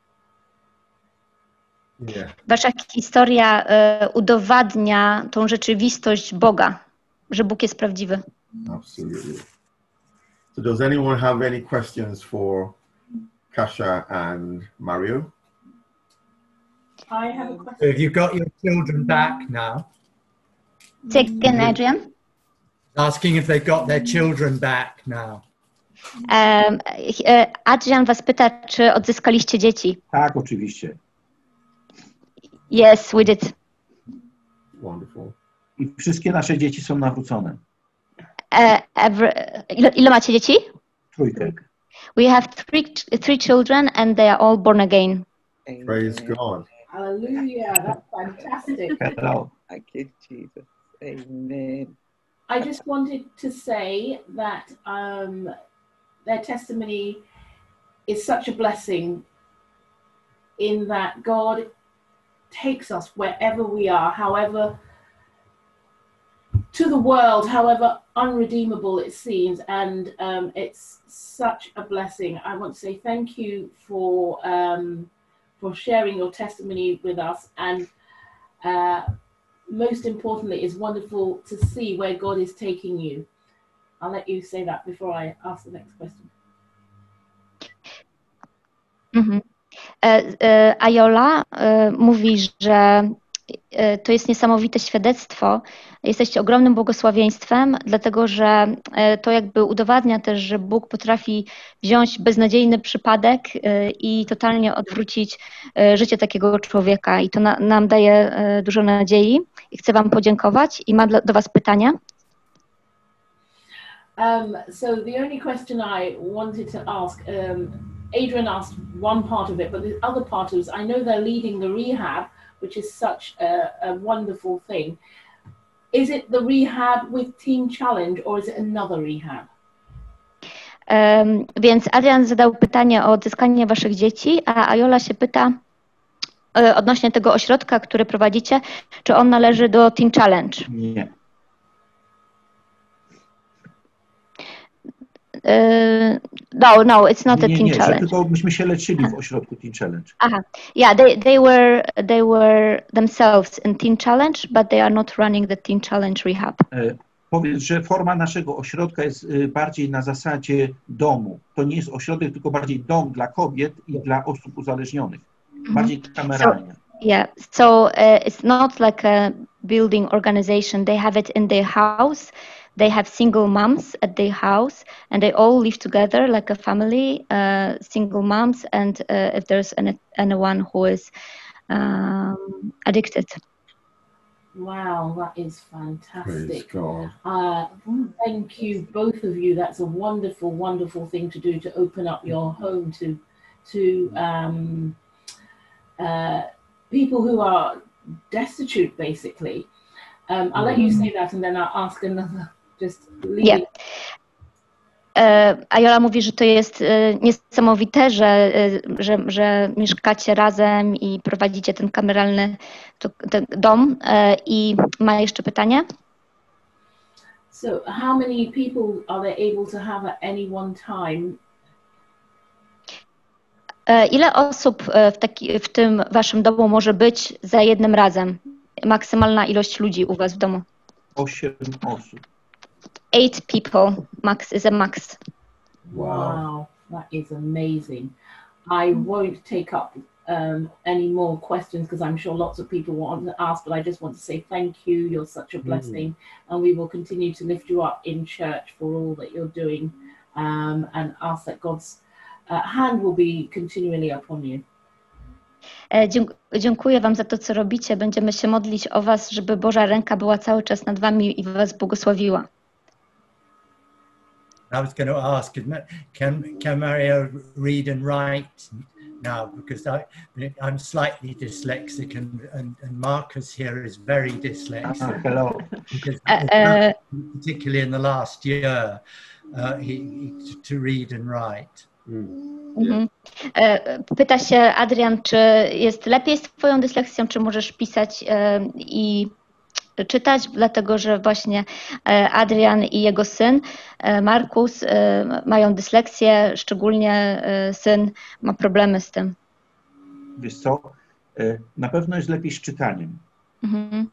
Yeah. Wasza historia e, udowadnia tą rzeczywistość Boga, że Bóg jest prawdziwy. Absolutely. So does anyone have any questions for Kasia and Mario? I have a question. So have you got your children back now? Say again, Adrian. Asking if they've got their children back now. Um, e, Adrian was pyta, czy odzyskaliście dzieci. Tak, oczywiście. Yes, we did. Wonderful. I wszystkie nasze dzieci są nawrócone. Uh, every, ile, ile macie dzieci? Trójkę. We have three, three children and they are all born again. Praise God. Hallelujah, that's fantastic. Hello. Thank you, Jesus. Amen. I just wanted to say that um, their testimony is such a blessing in that God takes us wherever we are, however, to the world, however unredeemable it seems, and um, it's such a blessing. I want to say thank you for um, for sharing your testimony with us, and uh, most importantly, it's wonderful to see where God is taking you. I'll let you say that before I ask the next question. Mhm. E, e, Ajola e, mówi, że e, to jest niesamowite świadectwo. Jesteście ogromnym błogosławieństwem, dlatego że e, to jakby udowadnia też, że Bóg potrafi wziąć beznadziejny przypadek e, i totalnie odwrócić e, życie takiego człowieka. I to na, nam daje e, dużo nadziei. I chcę Wam podziękować i mam dla, do Was pytania. Um, so the only question I wanted to ask, um, Adrian asked one part of it, but the other part is, I know they're leading the rehab, which is such a, a wonderful thing. Is it the rehab with Teen Challenge or is it another rehab? Um, więc Adrian zadał pytanie o odzyskanie Waszych dzieci, a Ajola się pyta e, odnośnie tego ośrodka, który prowadzicie, czy on należy do Teen Challenge? Nie. Uh, no, no, it's not nie, a Teen nie, że Challenge. tylko myśmy się leczyli w ośrodku Teen Challenge. Aha, yeah, they they were they were themselves in Teen Challenge, but they are not running the Teen Challenge rehab. E, powiedz, że forma naszego ośrodka jest y, bardziej na zasadzie domu. To nie jest ośrodek, tylko bardziej dom dla kobiet i dla osób uzależnionych. Bardziej kameralnie. So, yeah, so uh, it's not like a building organization. They have it in their house, they have single moms at their house, and they all live together like a family, uh, single moms, and uh, if there's any, anyone who is um, addicted. Wow, that is fantastic. Praise God. Uh, thank you, both of you. That's a wonderful, wonderful thing to do, to open up your home to to um, uh, people who are destitute, basically. Um, I'll let you say that, and then I'll ask another. Just leave Yeah. it. Ajola mówi, że to jest niesamowite, że, że, że mieszkacie razem i prowadzicie ten kameralny ten dom. I ma jeszcze pytanie? So how many people are they able to have at any one time? Ile osób w, taki, w tym waszym domu może być za jednym razem? Maksymalna ilość ludzi u was w domu? Osiem osób. Eight people max is a max. Wow, wow, that is amazing. I won't take up um, any more questions because I'm sure lots of people want to ask, but I just want to say thank you. You're such a blessing, mm. and we will continue to lift you up in church for all that you're doing, um, and ask that God's uh, hand will be continually upon you. Dziękuję wam za to, co robicie. Będziemy się modlić o was, żeby Boża ręka była cały czas nad wami i was błogosławiła. I was going to ask, can, can Mario read and write now? Because I, I'm slightly dyslexic, and, and, and Marcus here is very dyslexic. Uh, hello. Because, uh, particularly in the last year, uh, he, he, to read and write. Mm. Mhm. Pyta się Adrian, czy jest lepiej z twoją dysleksją, czy możesz pisać i czytać, dlatego że właśnie Adrian i jego syn Markus mają dysleksję, szczególnie syn ma problemy z tym. Wiesz co, na pewno jest lepiej z czytaniem. Mhm.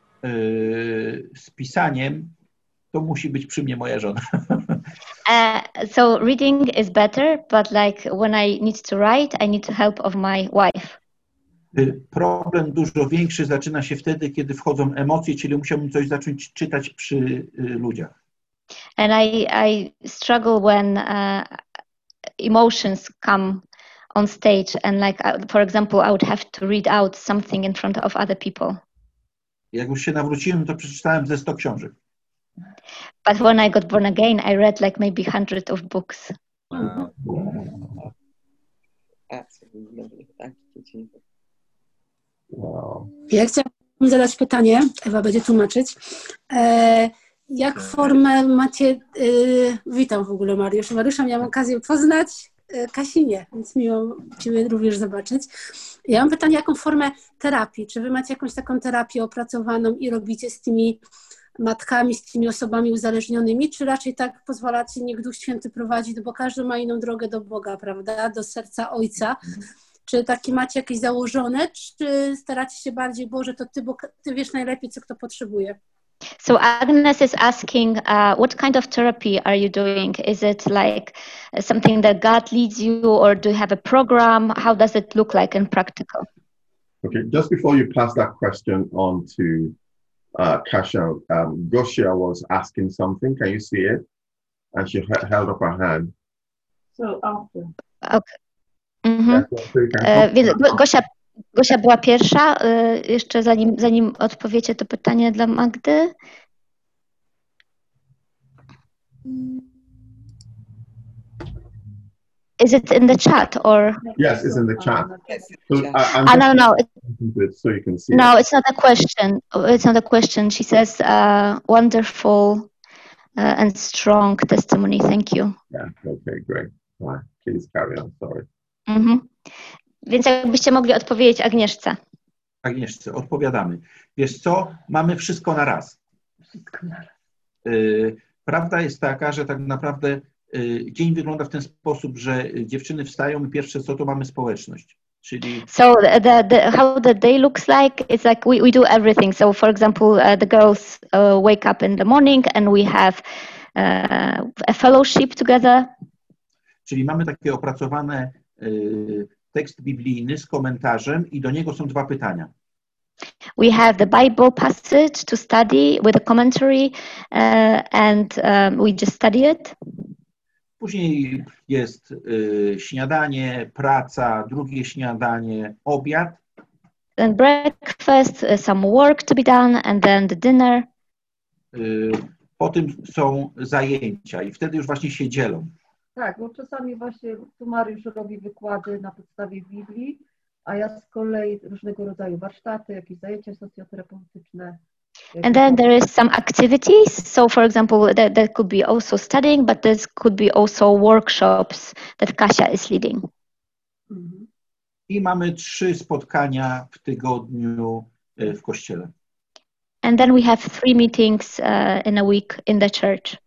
Z pisaniem to musi być przy mnie moja żona. uh, so reading is better, but like when I need to write, I need the help of my wife. Problem dużo większy zaczyna się wtedy, kiedy wchodzą emocje, czyli musiałbym coś zacząć czytać przy ludziach. And I, I struggle when uh, emotions come on stage, and like uh, for example, I would have to read out something in front of other people. Jak już się nawróciłem, to przeczytałem ze sto książek. But when I got born again, I read like maybe hundred of books. Wow. Absolutely. Thank you, Jesus. Wow. Ja chciałabym zadać pytanie, Ewa będzie tłumaczyć. E, jak formę macie, e, witam w ogóle Mariusz. Mariusza miałam okazję poznać, e, Kasi nie, więc miło Ciebie również zobaczyć. Ja mam pytanie, jaką formę terapii? Czy Wy macie jakąś taką terapię opracowaną i robicie z tymi matkami, z tymi osobami uzależnionymi, czy raczej tak pozwalacie, niech Duch Święty prowadzi, bo każdy ma inną drogę do Boga, prawda, do serca Ojca. Czy takie macie jakieś założone, czy staracie się bardziej, Boże, to Ty, bo Ty wiesz najlepiej, co kto potrzebuje? So Agnes is asking, uh, what kind of therapy are you doing? Is it like something that God leads you, or do you have a program? How does it look like in practical? Okay, just before you pass that question on to uh, Kasia, um, Gosia was asking something. Can you see it? And she held up her hand. So after. Okay. Mhm. E, więc Gosia, Gosia była pierwsza. E, jeszcze zanim, zanim odpowiecie to pytanie dla Magdy. Is it in the chat or? Yes, it's in the chat. So, uh, ah, no, no. So you can see no, it. It's not a question. It's not a question. She says, uh, wonderful uh, and strong testimony. Thank you. Yeah, okay, great. All right, please carry on, sorry. Mhm. Więc jakbyście mogli odpowiedzieć Agnieszce. Agnieszce, odpowiadamy. Wiesz co, mamy wszystko na raz. Wszystko na raz. Y, prawda jest taka, że tak naprawdę y, dzień wygląda w ten sposób, że dziewczyny wstają i pierwsze co, to mamy społeczność. Czyli... So the, the, how the day looks like, it's like we, we do everything. So for example, uh, the girls uh, wake up in the morning and we have uh, a fellowship together. Czyli mamy takie opracowane y, tekst biblijny z komentarzem i do niego są dwa pytania. We have the Bible passage to study with a commentary, uh, and um, we just study it. Później jest y, śniadanie, praca, drugie śniadanie, obiad. Then breakfast, uh, some work to be done, and then the dinner. Y, po tym są zajęcia i wtedy już właśnie się dzielą. Tak, bo czasami właśnie tu Mariusz robi wykłady na podstawie Biblii, a ja z kolei różnego rodzaju warsztaty, jakieś zajęcia socjoterapeutyczne. And then there is some activities. So for example, that, that could be also studying, but this could be also workshops that Kasia is leading. Mhm. I mamy trzy spotkania w tygodniu y, w kościele. And then we have three meetings uh, in a week in the church.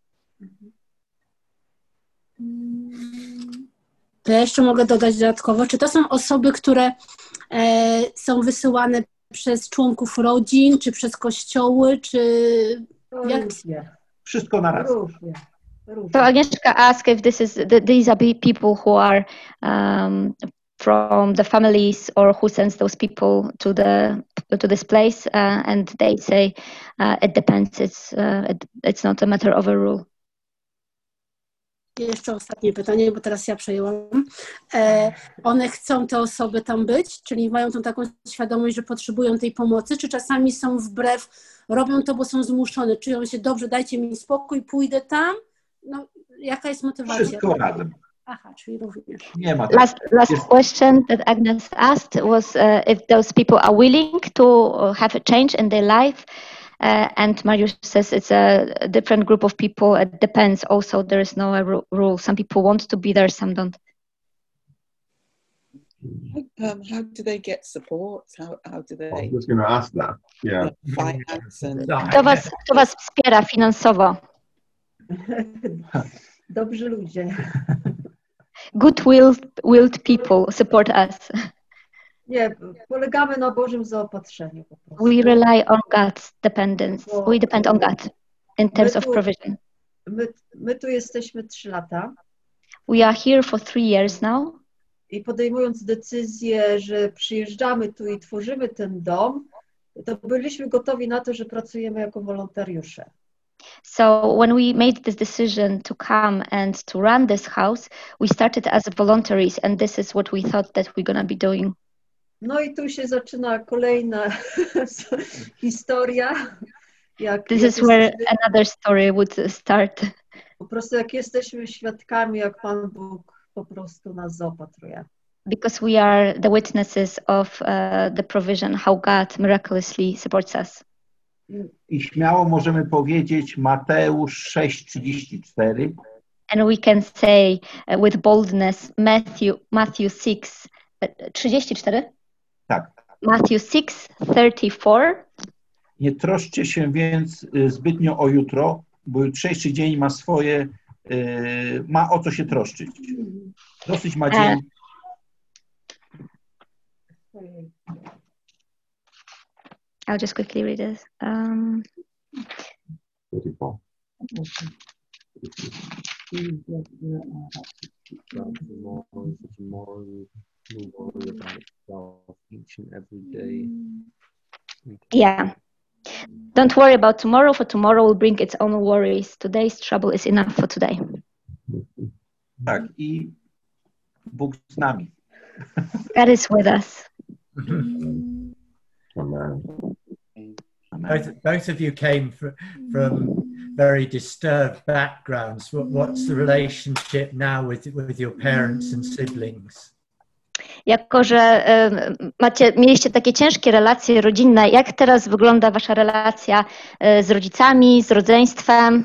To ja jeszcze mogę dodać dodatkowo, czy to są osoby, które e, są wysyłane przez członków rodzin, czy przez kościoły, czy jak? Różnie. Wszystko na raz. Różnie. Różnie. So Agnieszka asked if this is the, these are people who are um, from the families or who sends those people to the to this place, uh, and they say uh, it depends. It's uh, it, it's not a matter of a rule. Jeszcze ostatnie pytanie, bo teraz ja przejęłam. E, one chcą te osoby tam być, czyli mają tą taką świadomość, że potrzebują tej pomocy, czy czasami są wbrew, robią to, bo są zmuszone, czują się dobrze, dajcie mi spokój, pójdę tam. No, jaka jest motywacja? Wszystko razem. Aha, czyli również. Nie ma. Last last question that Agnes asked was uh, if those people are willing to have a change in their life. Uh, and Mariusz says it's a, a different group of people. It depends also. There is no ru- rule. Some people want to be there, some don't. Um, how do they get support? How, how do they? I was just going to ask that. Yeah. Finance and... Kto was, kto was wspiera finansowo? Dobrzy ludzie. Good-willed willed people support us. Nie, polegamy na Bożym zaopatrzeniu po prostu. We rely on God's dependence. We depend on God in terms of provision. My, my tu jesteśmy trzy lata. We are here for three years now. I podejmując decyzję, że przyjeżdżamy tu i tworzymy ten dom, to byliśmy gotowi na to, że pracujemy jako wolontariusze. So when we made this decision to come and to run this house, we started as voluntaries, and this is what we thought that we're gonna be doing. No i tu się zaczyna kolejna historia. Jak, This jak is where jesteśmy, another story would start. po prostu jak jesteśmy świadkami, jak Pan Bóg po prostu nas zaopatruje. Because we are the witnesses of uh, the provision, how God miraculously supports us. I śmiało możemy powiedzieć Mateusz sześć trzydzieści cztery. And we can say uh, with boldness Matthew Matthew six trzydzieści cztery. Tak. Matthew six thirty-four. Nie troszczcie się więc y, zbytnio o jutro, bo jutrzejszy dzień ma swoje, y, ma o co się troszczyć. Dosyć ma dzień. I'll just quickly read this. Um, thirty-four. Tomorrow will worry about itself each and every day. yeah. Don't worry about tomorrow, for tomorrow will bring its own worries. Today's trouble is enough for today. Tak, i Bóg z nami. God is with us. Amen. Both, both of you came fr- from very disturbed backgrounds. What, what's the relationship now with, with your parents and siblings? Jako że y, macie, mieliście takie ciężkie relacje rodzinne, jak teraz wygląda wasza relacja y, z rodzicami, z rodzeństwem?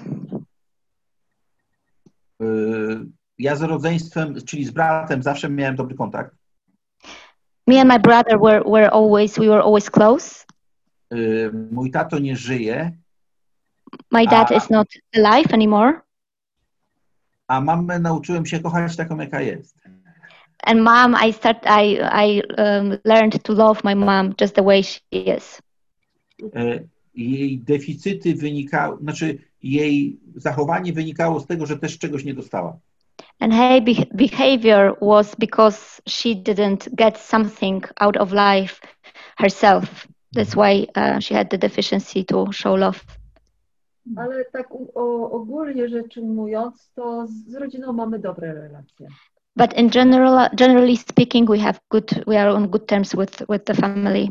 Y, ja z rodzeństwem, czyli z bratem, zawsze miałem dobry kontakt. Me and my brother were, were always, we were always close. Y, mój tato nie żyje. My dad a, is not alive anymore. A mamę nauczyłem się kochać taką, jaka jest. And mom, I start, I, I um, learned to love my mom just the way she is. Y, jej deficyty wynikały, znaczy jej zachowanie wynikało z tego, że też czegoś nie dostała. And her be- behavior was because she didn't get something out of life herself. That's why uh, she had the deficiency to show love. Ale tak o, ogólnie rzecz ujmując, to z rodziną mamy dobre relacje. But in general, generally speaking, we have good, we are on good terms with with the family.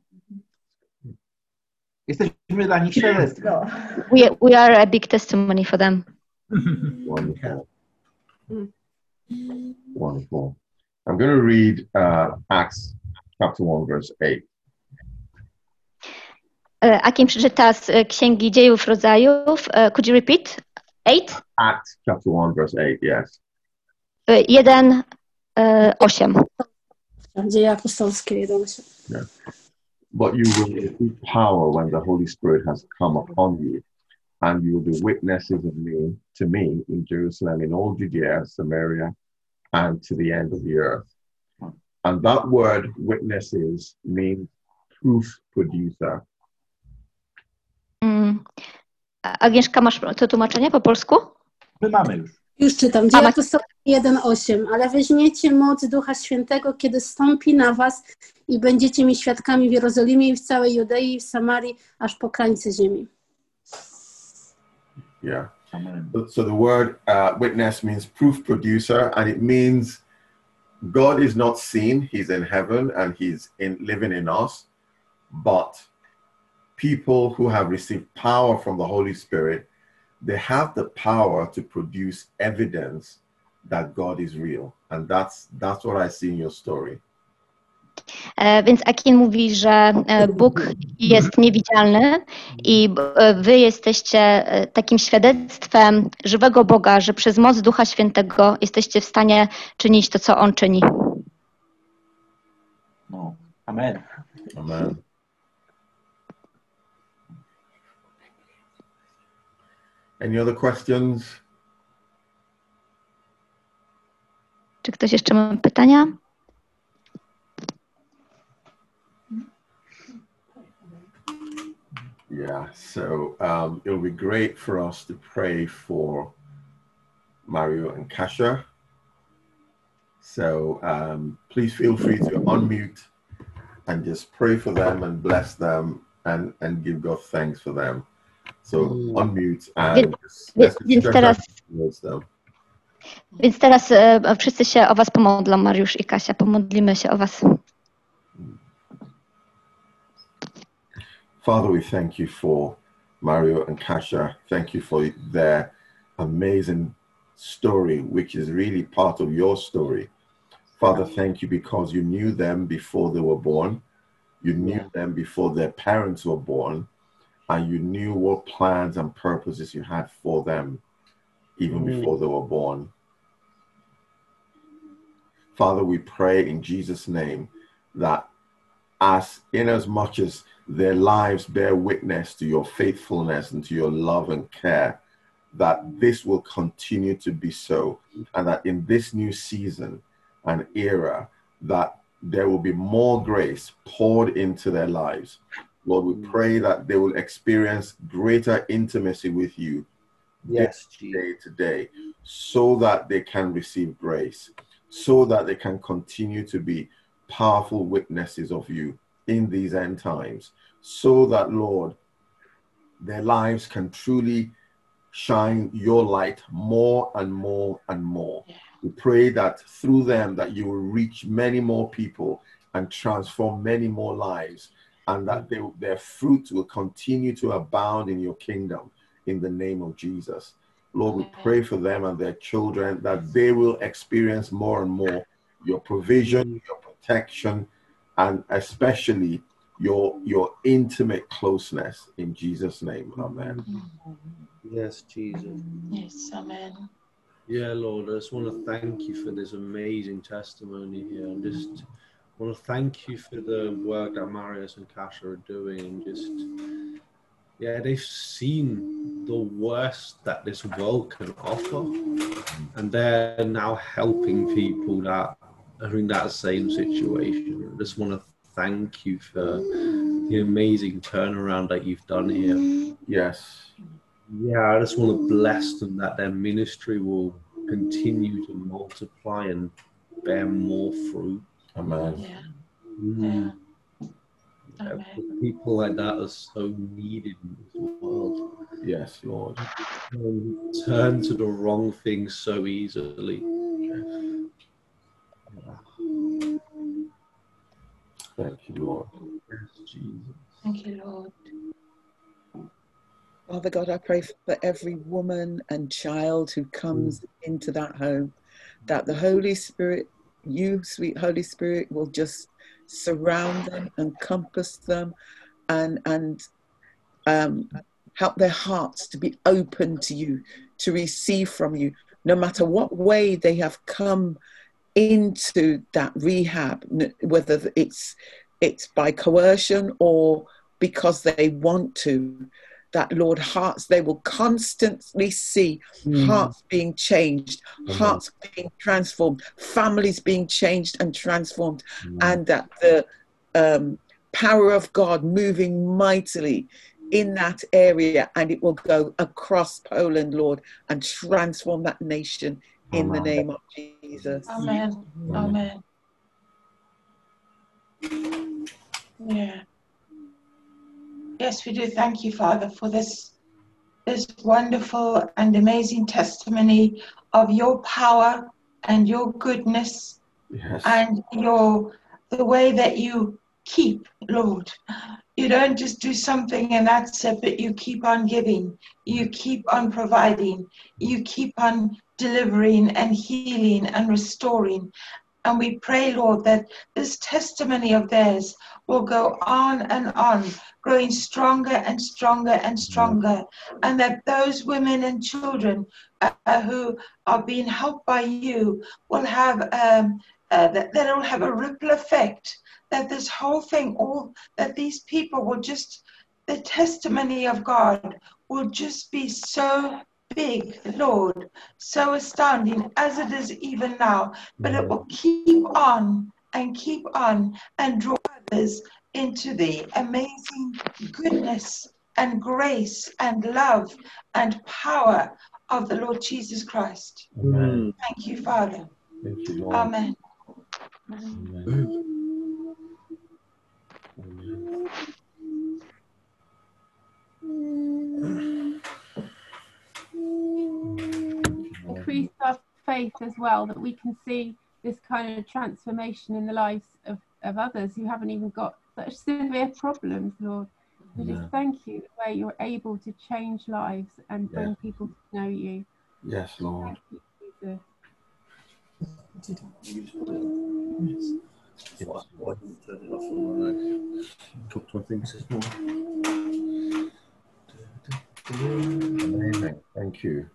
Jesteśmy dla nich świadectwem. No. We we are a big testimony for them. Wonderful. Wonderful. I'm going to read uh, Acts chapter one, verse eight. Akim przeczyta z Księgi Dziejów Rodzajów. Uh, could you repeat? Eight? Acts chapter one, verse eight, yes. Jeden, osiem. Dzieje apostolskie, jeden, osiem. Yeah. But you will receive power when the Holy Spirit has come upon you, and you will be witnesses of me, to me, in Jerusalem, in all Judea, Samaria, and to the end of the earth. And that word, witnesses, means proof producer. Mm. Agnieszka, masz to tłumaczenie po polsku? My mamy już. Już czytam. Dzieje apostolskie jeden, osiem. Ale weźmiecie moc Ducha Świętego, kiedy stąpi na was i będziecie mi świadkami w Jerozolimie i w całej Judei i w Samarii, aż po krańce ziemi. Yeah. So the word uh, witness means proof producer, and it means God is not seen. He's in heaven and he's in living in us. But people who have received power from the Holy Spirit, they have the power to produce evidence that God is real. And that's that's what I see in your story. E, więc Akin mówi, że Bóg jest niewidzialny i wy jesteście takim świadectwem żywego Boga, że przez moc Ducha Świętego jesteście w stanie czynić to, co On czyni. No. Amen. Amen. Any other questions? Czy ktoś jeszcze ma pytania? Yeah, so um, it'll be great for us to pray for Mario and Kasia. So um, please feel free to unmute and just pray for them and bless them and, and give God thanks for them. So unmute and więc, więc teraz, więc teraz e, wszyscy się o was pomodlą, Mariusz i Kasia, pomodlimy się o was. Father, we thank you for Mario and Kasia. Thank you for their amazing story, which is really part of your story. Father, thank you because you knew them before they were born. You knew them before their parents were born. And you knew what plans and purposes you had for them even before they were born. Father, we pray in Jesus' name that as in as much as their lives bear witness to your faithfulness and to your love and care, that this will continue to be so, and that in this new season and era, that there will be more grace poured into their lives. Lord, we pray that they will experience greater intimacy with you yes, day to day, so that they can receive grace, so that they can continue to be powerful witnesses of you in these end times, so that, Lord, their lives can truly shine your light more and more and more. Yeah. We pray that through them that you will reach many more people and transform many more lives, and that they, their fruit will continue to abound in your kingdom in the name of Jesus. Lord, we pray for them and their children that they will experience more and more your provision, your protection, and especially your your intimate closeness in Jesus' name. Amen. Yes, Jesus. Yes, amen. Yeah, Lord, I just want to thank you for this amazing testimony here. And just want to thank you for the work that Marius and Kasia are doing. And just, yeah, they've seen the worst that this world can offer. And they're now helping people that are in that same situation. I just want to thank you for the amazing turnaround that you've done here. Yes. Yeah, I just want to bless them that their ministry will continue to multiply and bear more fruit. Amen. Yeah. Mm. Yeah. Amen. People like that are so needed in this world. Yes, Lord. Um, turn to the wrong things so easily. Thank you, Lord. Yes, Jesus. Thank you, Lord. Father God, I pray for every woman and child who comes into that home, that the Holy Spirit, you, sweet Holy Spirit, will just surround them, encompass them, and, and um, help their hearts to be open to you, to receive from you, no matter what way they have come into that rehab, whether it's, it's by coercion or because they want to. That, Lord, hearts, they will constantly see mm. hearts being changed, mm. hearts being transformed, families being changed and transformed, mm. and that the um, power of God moving mightily in that area, and it will go across Poland, Lord, and transform that nation in Amen. The name of Jesus. Amen. Amen. Amen. Yeah. Yes, we do thank you, Father, for this, this wonderful and amazing testimony of your power and your goodness yes. and your the way that you keep, Lord. You don't just do something and that's it, but you keep on giving, you keep on providing, you keep on delivering and healing and restoring. And we pray, Lord, that this testimony of theirs will go on and on, growing stronger and stronger and stronger, and that those women and children uh, who are being helped by you will have um, uh, that they'll have a ripple effect. That this whole thing, all that these people will just, the testimony of God will just be so big, Lord, so astounding as it is even now, but it will keep on and keep on and draw others into the amazing goodness and grace and love and power of the Lord Jesus Christ. Amen. Thank you, Father. Thank you, Lord. Amen. Amen. Amen. Increase our faith as well, that we can see this kind of transformation in the lives of, of others who haven't even got such severe problems, Lord. We yeah. just thank you the way you're able to change lives and bring yeah. people to know you. Yes, Lord. Thank you, Jesus. Yes. Yes. I can turn it off when I talk to my things this morning. Amazing. Thank you.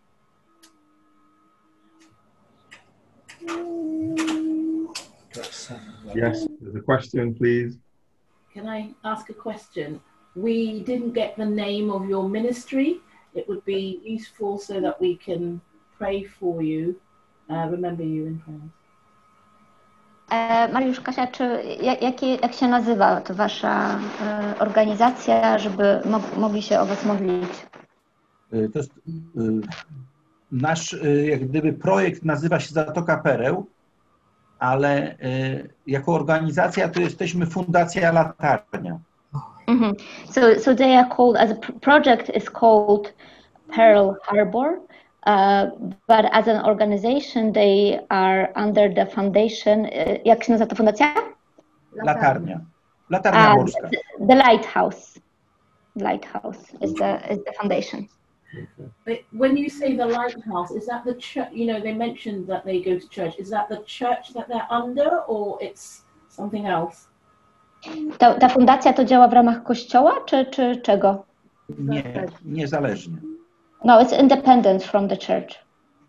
Yes, there's a question, please. Can I ask a question? We didn't get the name of your ministry. It would be useful so that we can pray for you, uh, remember you in prayers. E, Mariusz, Kasia, czy jak, jak się nazywa to wasza e, organizacja, żeby mo, mogli się o was modlić? To jest, nasz jak gdyby projekt nazywa się Zatoka Pereł, ale jako organizacja to jesteśmy Fundacja Latarnia. Mm-hmm. So, so they are called, as a project is called Pearl Harbor, uh, but as an organization they are under the foundation, uh, jak się nazywa ta fundacja? Latarnia. Latarnia Morska. Uh, the, the Lighthouse. Lighthouse is the, is the foundation. But when you say the Lighthouse, is that the church? You know, they mentioned that they go to church. Is that the church that they're under, or it's something else? Ta, ta fundacja to działa w ramach kościoła, czy, czy czego? Nie, niezależnie. No, it's independent from the church.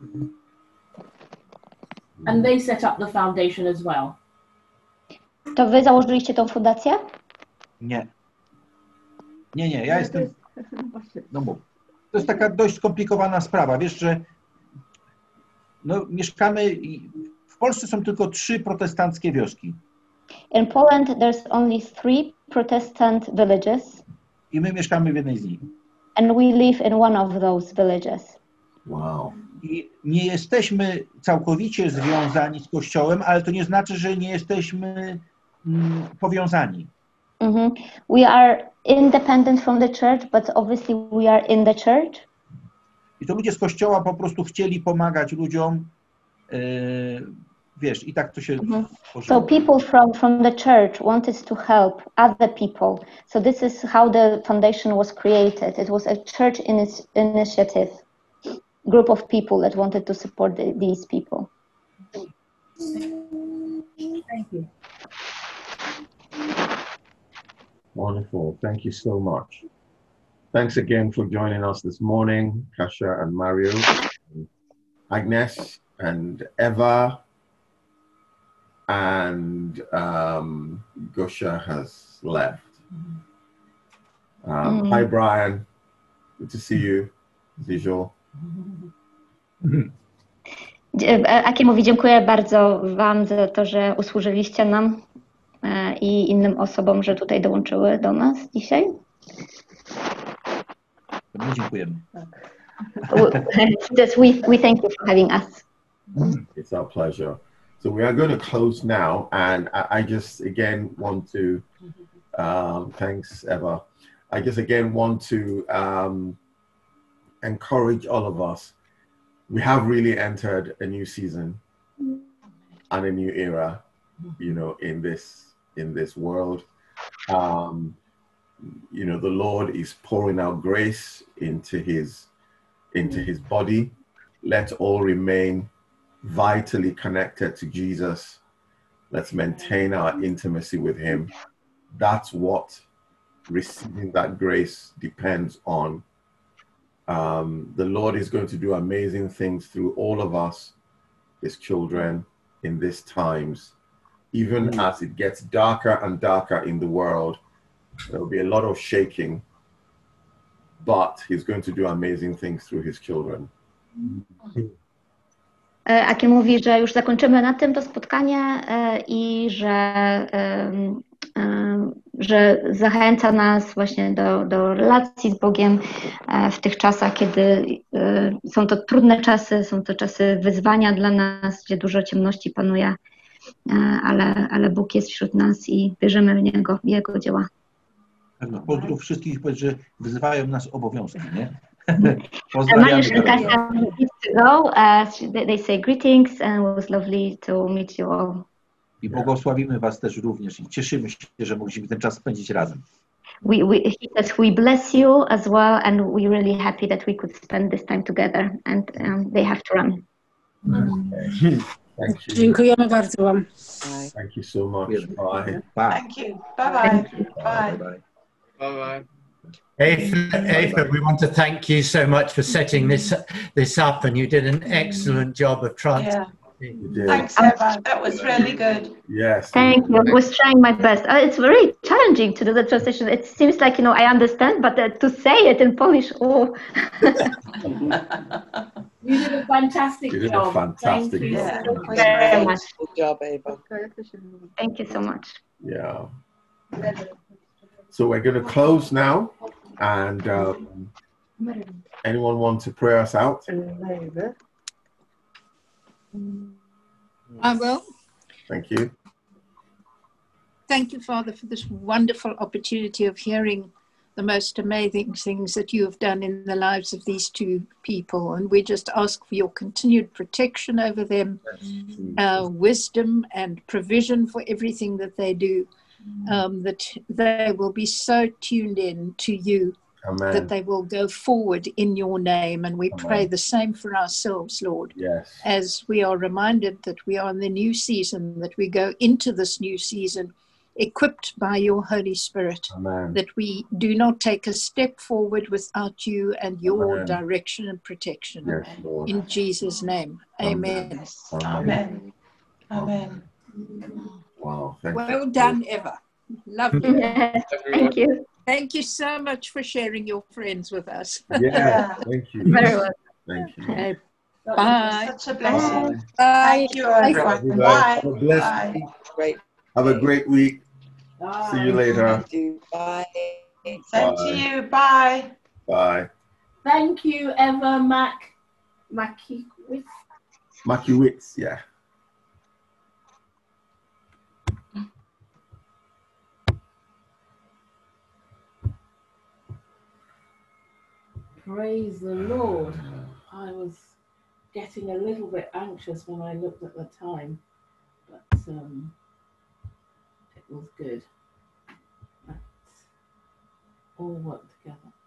And they set up the foundation as well. To wy założyliście tą fundację? Nie. Nie, nie, ja jestem... No bo to jest taka dość skomplikowana sprawa. Wiesz, że no, mieszkamy... W Polsce są tylko trzy protestanckie wioski. In Poland there's only three Protestant villages. I my mieszkamy w jednej z nich. And we live in one of those villages. Wow. I nie jesteśmy całkowicie związani z Kościołem, ale to nie znaczy, że nie jesteśmy mm, powiązani. Mm-hmm. We are independent from the church, but obviously we are in the church. I to ludzie z kościoła po prostu chcieli pomagać ludziom, e, wiesz, i tak to się Mm-hmm. tworzyło. So people from, from the church wanted to help other people. So this is how the foundation was created. It was a church ini- initiative, group of people that wanted to support the, these people. Thank you. Wonderful. Thank you so much. Thanks again for joining us this morning, Kasia and Mario, Agnes and Eva, and um, Gosha has left. Um, Mm. Hi, Brian. Good to see you, as usual. Akie mówi, dziękuję bardzo Wam za to, że usłużyliście nam e, i innym osobom, że tutaj dołączyły do nas dzisiaj. My dziękujemy. Just we, we thank you for having us. It's our pleasure. So we are going to close now, and I, I just again want to, um, thanks Eva. I just again want to um, encourage all of us. We have really entered a new season and a new era, you know, in this in this world. Um, you know, the Lord is pouring out grace into his into his body. Let's all remain vitally connected to Jesus. Let's maintain our intimacy with him. That's what receiving that grace depends on. Um, the Lord is going to do amazing things through all of us, his children, in these times. Even as it gets darker and darker in the world, there will be a lot of shaking, but he's going to do amazing things through his children. Aki mówi, że już zakończymy na tym to spotkanie i że, że zachęca nas właśnie do, do relacji z Bogiem w tych czasach, kiedy są to trudne czasy, są to czasy wyzwania dla nas, gdzie dużo ciemności panuje, ale, ale Bóg jest wśród nas i wierzymy w Niego, w Jego dzieła. No, pozdrów wszystkich, powiedz, że wyzywają nas obowiązki, nie? Mariusz and Kasia need to go. Uh, they say greetings and it was lovely to meet you all. I błogosławimy was też również i cieszymy się, że mogliśmy ten czas spędzić razem. We, we, he says we bless you as well and we're really happy that we could spend this time together and um, they have to run. Okay. Thank you. Dziękujemy bardzo Wam. Thank you so much. Bye. Bye. Thank you. Bye-bye. Bye. Bye. Bye-bye. Ava, we want to thank you so much for setting this this up, and you did an excellent job of translating. Yeah. Thanks, Eva. That was really good. Yes. Thank you. I was trying my best. Uh, it's very challenging to do the translation. It seems like, you know, I understand, but uh, to say it in Polish, oh. You did a fantastic you did job. A fantastic Thank you job. so Thank you very much. Good job, Ava. Thank you so much. Yeah. So we're going to close now, and um, anyone want to pray us out? I will. Thank you. Thank you, Father, for this wonderful opportunity of hearing the most amazing things that you have done in the lives of these two people. And we just ask for your continued protection over them, uh, wisdom and provision for everything that they do. Um, that they will be so tuned in to you. Amen. That they will go forward in your name. And we Amen. Pray the same for ourselves, Lord. Yes. As we are reminded that we are in the new season, that we go into this new season equipped by your Holy Spirit. Amen. That we do not take a step forward without you and your Amen. Direction and protection. Yes, Lord. In Jesus' name. Amen. Amen. Amen. Amen. Wow. Thank well you. done, Eva. Lovely. Yes, thank you. Thank you so much for sharing your friends with us. Yeah, thank you. Very well. Thank you. Okay. Bye. Such a blessing. Bye. Thank you, everyone. Bye. Have a blessed Bye. week. Great. Have a great week. Bye. See you later. Bye. Same to you. Bye. Bye. Thank you, Eva Mac Makiewicz. Makiewicz, yeah. Praise the Lord. I was getting a little bit anxious when I looked at the time, but um, it was good. Let's all work together.